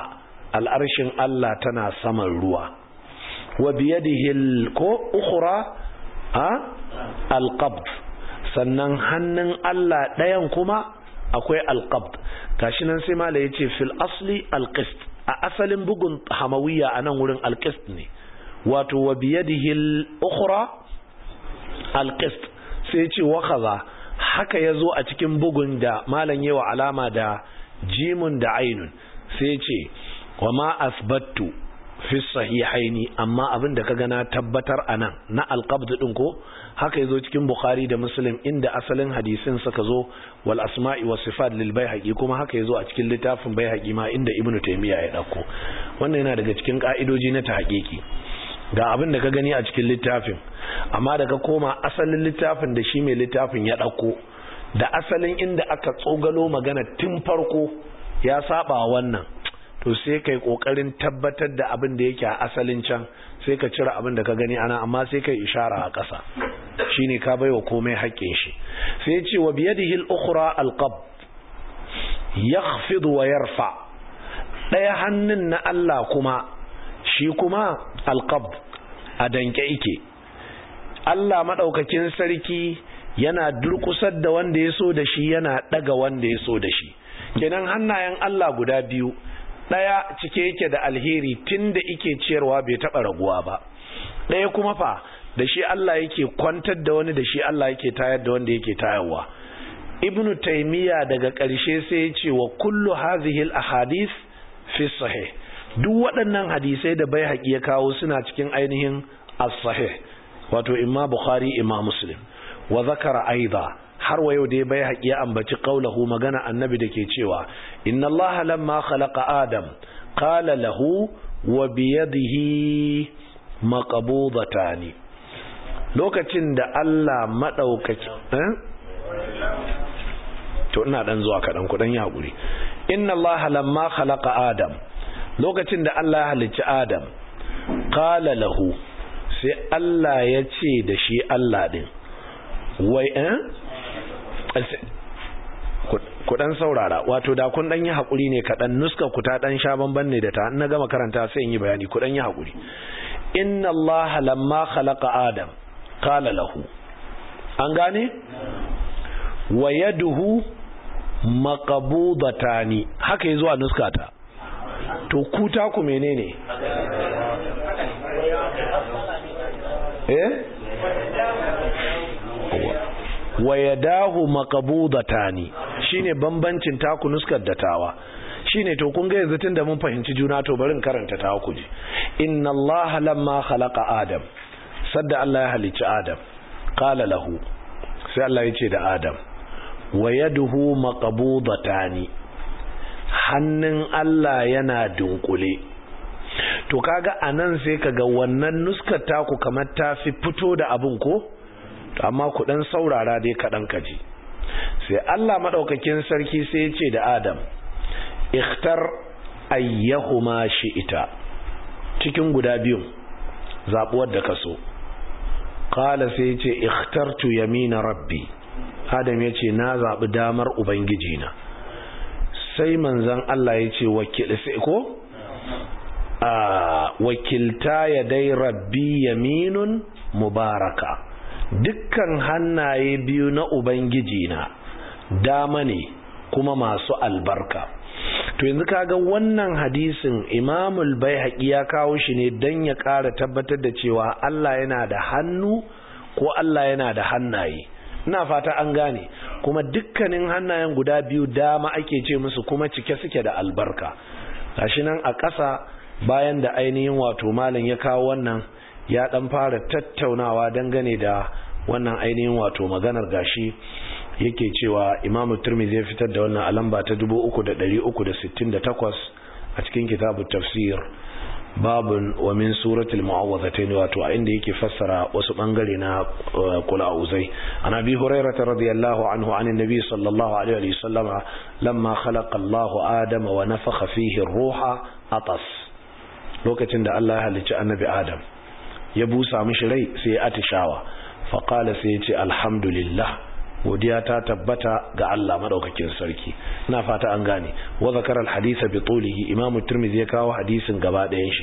Speaker 1: al'arshin Allah tana saman ruwa wa biyadihi ko ukhra a alqabd, sannan hannun Allah ɗayan kuma akwai alqabd. gashi nan sai mala yace fil asli alqist, a asalin bugun hamawiya anan wurin alqist ne, wato wa biyadihi al-ukhra alqist, sai yace wa kaza, haka yazo a cikin bugun da malan yawa alama da jimun da ainun, sai yace wa ma asbattu fi sahihaini, amma abin da kaga na tabbatar anan na alqabd din ko haka yazo cikin Bukhari da Muslim inda asalin hadisin suka zo, wal asma'i was sifat lil Baihaqi, kuma haka yazo a cikin littafin Baihaqi ma inda Ibn Taymiyyah ya dauko. Wannan yana daga cikin ka'idoji na tahqiqi. Ga abin da ka gani a cikin littafin, amma daga koma asalin littafin da shi mai littafin ya dauko, da asalin inda aka tsogalo magana tun farko ya saba wannan, to sai kai kokarin tabbatar da abin da yake a asalin can, sai ka cire abin da ka gani ana, amma sai kai ishara a ƙasa, shine ka baiwa komai haƙƙin shi. sai ya ce wa biyadihi al-ukhra al-qabd yakhfid wa yarfa, daya hannun na Allah kuma shi kuma al-qabd a danke yake. Allah madaukakin sarki yana durkusar da wanda ya so da shi, yana daga wanda ya so da shi. kenan hannayen Allah guda biyu, ɗaya cike yake da alheri tunda yake ciyarwa bai taɓa raguwa ba, ɗaya kuma fa da shi Allah yake kwantar da wani, da shi Allah yake tayar da wanda yake tayarwa. Ibn Taymiyyah daga ƙarshe sai ya ce wa kullu hadhihi al-ahadith fi sahih, duk waɗannan hadisai da Baihaqi ya kawo suna cikin ainihin as-sahih, wato imma Bukhari imma Muslim. Wa zakara aida, har wa yau dai Baihaqi ya ambaci qaulahu, magana annabi dake cewa inna Allah lamma khalaqa Adam qala lahu wa biyadihi maqbudatani. Lokacin da Allah madaukaki eh to ina dan zuwa kadan ku dan ya hakuri. Inna Allah lamma khalaqa Adam, lokacin da Allah ya halicci Adam, qala lahu, sai Allah ya ce da shi Allah din, wai eh ku dan saurara, wato da kun dan yi hakuri ne kadan, nuska ku ta dan sha banban ne da ta, na gama karanta sai in yi bayani, ku dan yi hakuri. Inna Allah lamma khalaqa Adam qala lahu, an gane, wa yaduhu maqbudatani, haka yazo a nuskata. to ku ta ku menene eh wa yadahu maqbudatani, shine bambancin taku nuskar datawa. shine to kun ga yanzu tunda mun fahimci juna, to bari in karanta ta ku ji. Inna Allah lamma khalaqa Adam, sadda Allah ya halicci Adam, qala lahu, sai Allah ya ce da Adam, wa yaduhu maqbudatani, hannun Allah yana dunkule. To kaga anan sai kaga wannan nuskar taku kamar ta fi fito da abun ko, amma ku dan saurara dai kadan kaji. Sai Allah madaukakin sarki sai ya ce da Adam, ikhtar ayyahuma shi'ita, cikin guda biyun zabuwar da kaso. Qala sai ya ce ikhtartu yamina rabbi, Adam ya ce na zabi damar ubangiji na. Sai manzon Allah ya ce wakil sai ko a wakilta yadai rabbi yaminun mubaraka, dukkan hannaye biyu na ubangiji na dama ne kuma masu albarka. To yanzu kaga wannan hadisin Imamul Baihaqi ya kawo shi ne dan ya ƙara tabbatar da cewa Allah yana da hannu ko Allah yana da hannaye. Ina fata an gane, kuma dukkanin hannayen guda biyu dama ake ce musu, kuma cike suke da albarka. Gashi nan a ƙasa bayan da ainihin wato malam ya kawo wannan, ya dan fara tattaunawa dangane da wannan ainihin wato maganar. Gashi yake cewa Imam Tirmidhi ya fitar da wannan a lamba ta dubu uku da ɗari uku da sittin da takwas a cikin kitabut tafsir, babun wa min suratul mu'awwidhatayn, wato a inda yake fassara wasu bangare na kula uzai. An Abi Hurairah radiyallahu anhu anin nabi sallallahu alaihi wa sallama lamma khalaqa Allahu Adama wa nafakha fihi ar-ruha atas, lokacin da Allah ya halicci annabi Adam ya busa mishi rai sai ya atishawa, fa qala sai ya ce alhamdulillah, godiya ta tabbata ga Allah madaukakin sarki. Ina fata an gane. Wa zakara al-hadith bi tulihi, Imam Tirmidhi ya kawo hadisin gaba ɗayan shi.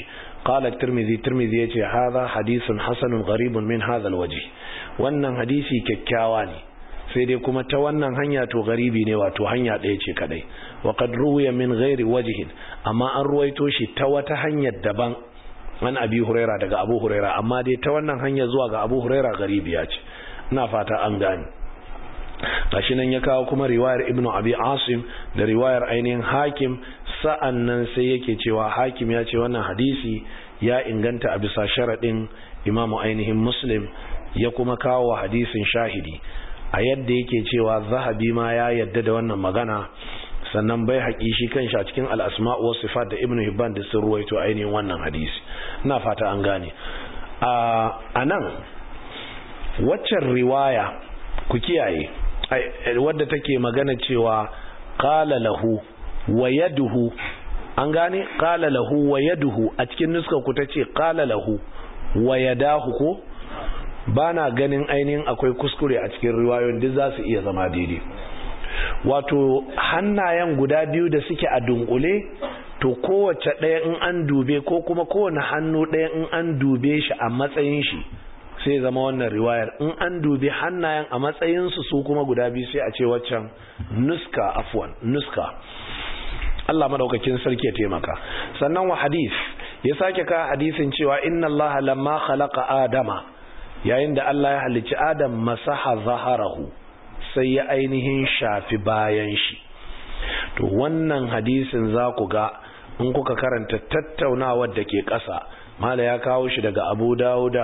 Speaker 1: qala tirmidhi tirmidhi yace hadha hadithun hasanun gharibun min hadha alwajh wannan hadisi kyakkyawa ne sai dai kuma ta wannan hanya to garibi ne wato hanya ɗaya ce kadai wa qad ruwiya min ghairi wajhin amma an ruwaito shi ta wata hanyar daban an abi huraira daga abu huraira amma dai ta wannan hanya zuwa ga abu huraira garibiya ce ina fata an gane gashi nan ya kawo kuma riwayar ibnu abi asim da riwayar ainihin hakim sa'annan sai yake cewa hakim ya ce wannan hadisi ya inganta a bisa sharadin imamu ainihin muslim ya kuma kawo hadisin shahidi a yadda yake cewa zahabi ma ya yadda da wannan magana sannan bai haƙi shi kanshi a cikin al-asma' wa sifat da ibnu hibban da sun ruwaito ainihin wannan hadisi ina fata an gane a nan waccan riwaya ku kiyaye wadda take magana cewa qala lahu wa yaduhu an gane qala lahu wa yaduhu a cikin nuskar ku tace qala lahu wa yadahu ko bana ganin ainihin akwai kuskure a cikin riwayoyin duk za su iya zama daidai wato hannayen guda biyu da suke a dunkule to kowace ɗaya in an dube ko kuma kowane hannu ɗaya in an dube shi a matsayin shi sai zama wannan riwayar in an dubi hannayen a matsayinsu su kuma guda biyu sai a ce waccan nuska afwan nuska Allah madaukakin sarki ya taimaka sannan wa hadith ya sake ka hadisin cewa inna Allah lamma khalaqa adama yayin da Allah ya halicci Adam masaha zaharahu sai ya ainihin shafi bayan shi to wannan hadisin za ku ga in kuka karanta tattaunawar da ke ƙasa mala ya kawo shi daga Abu Dawud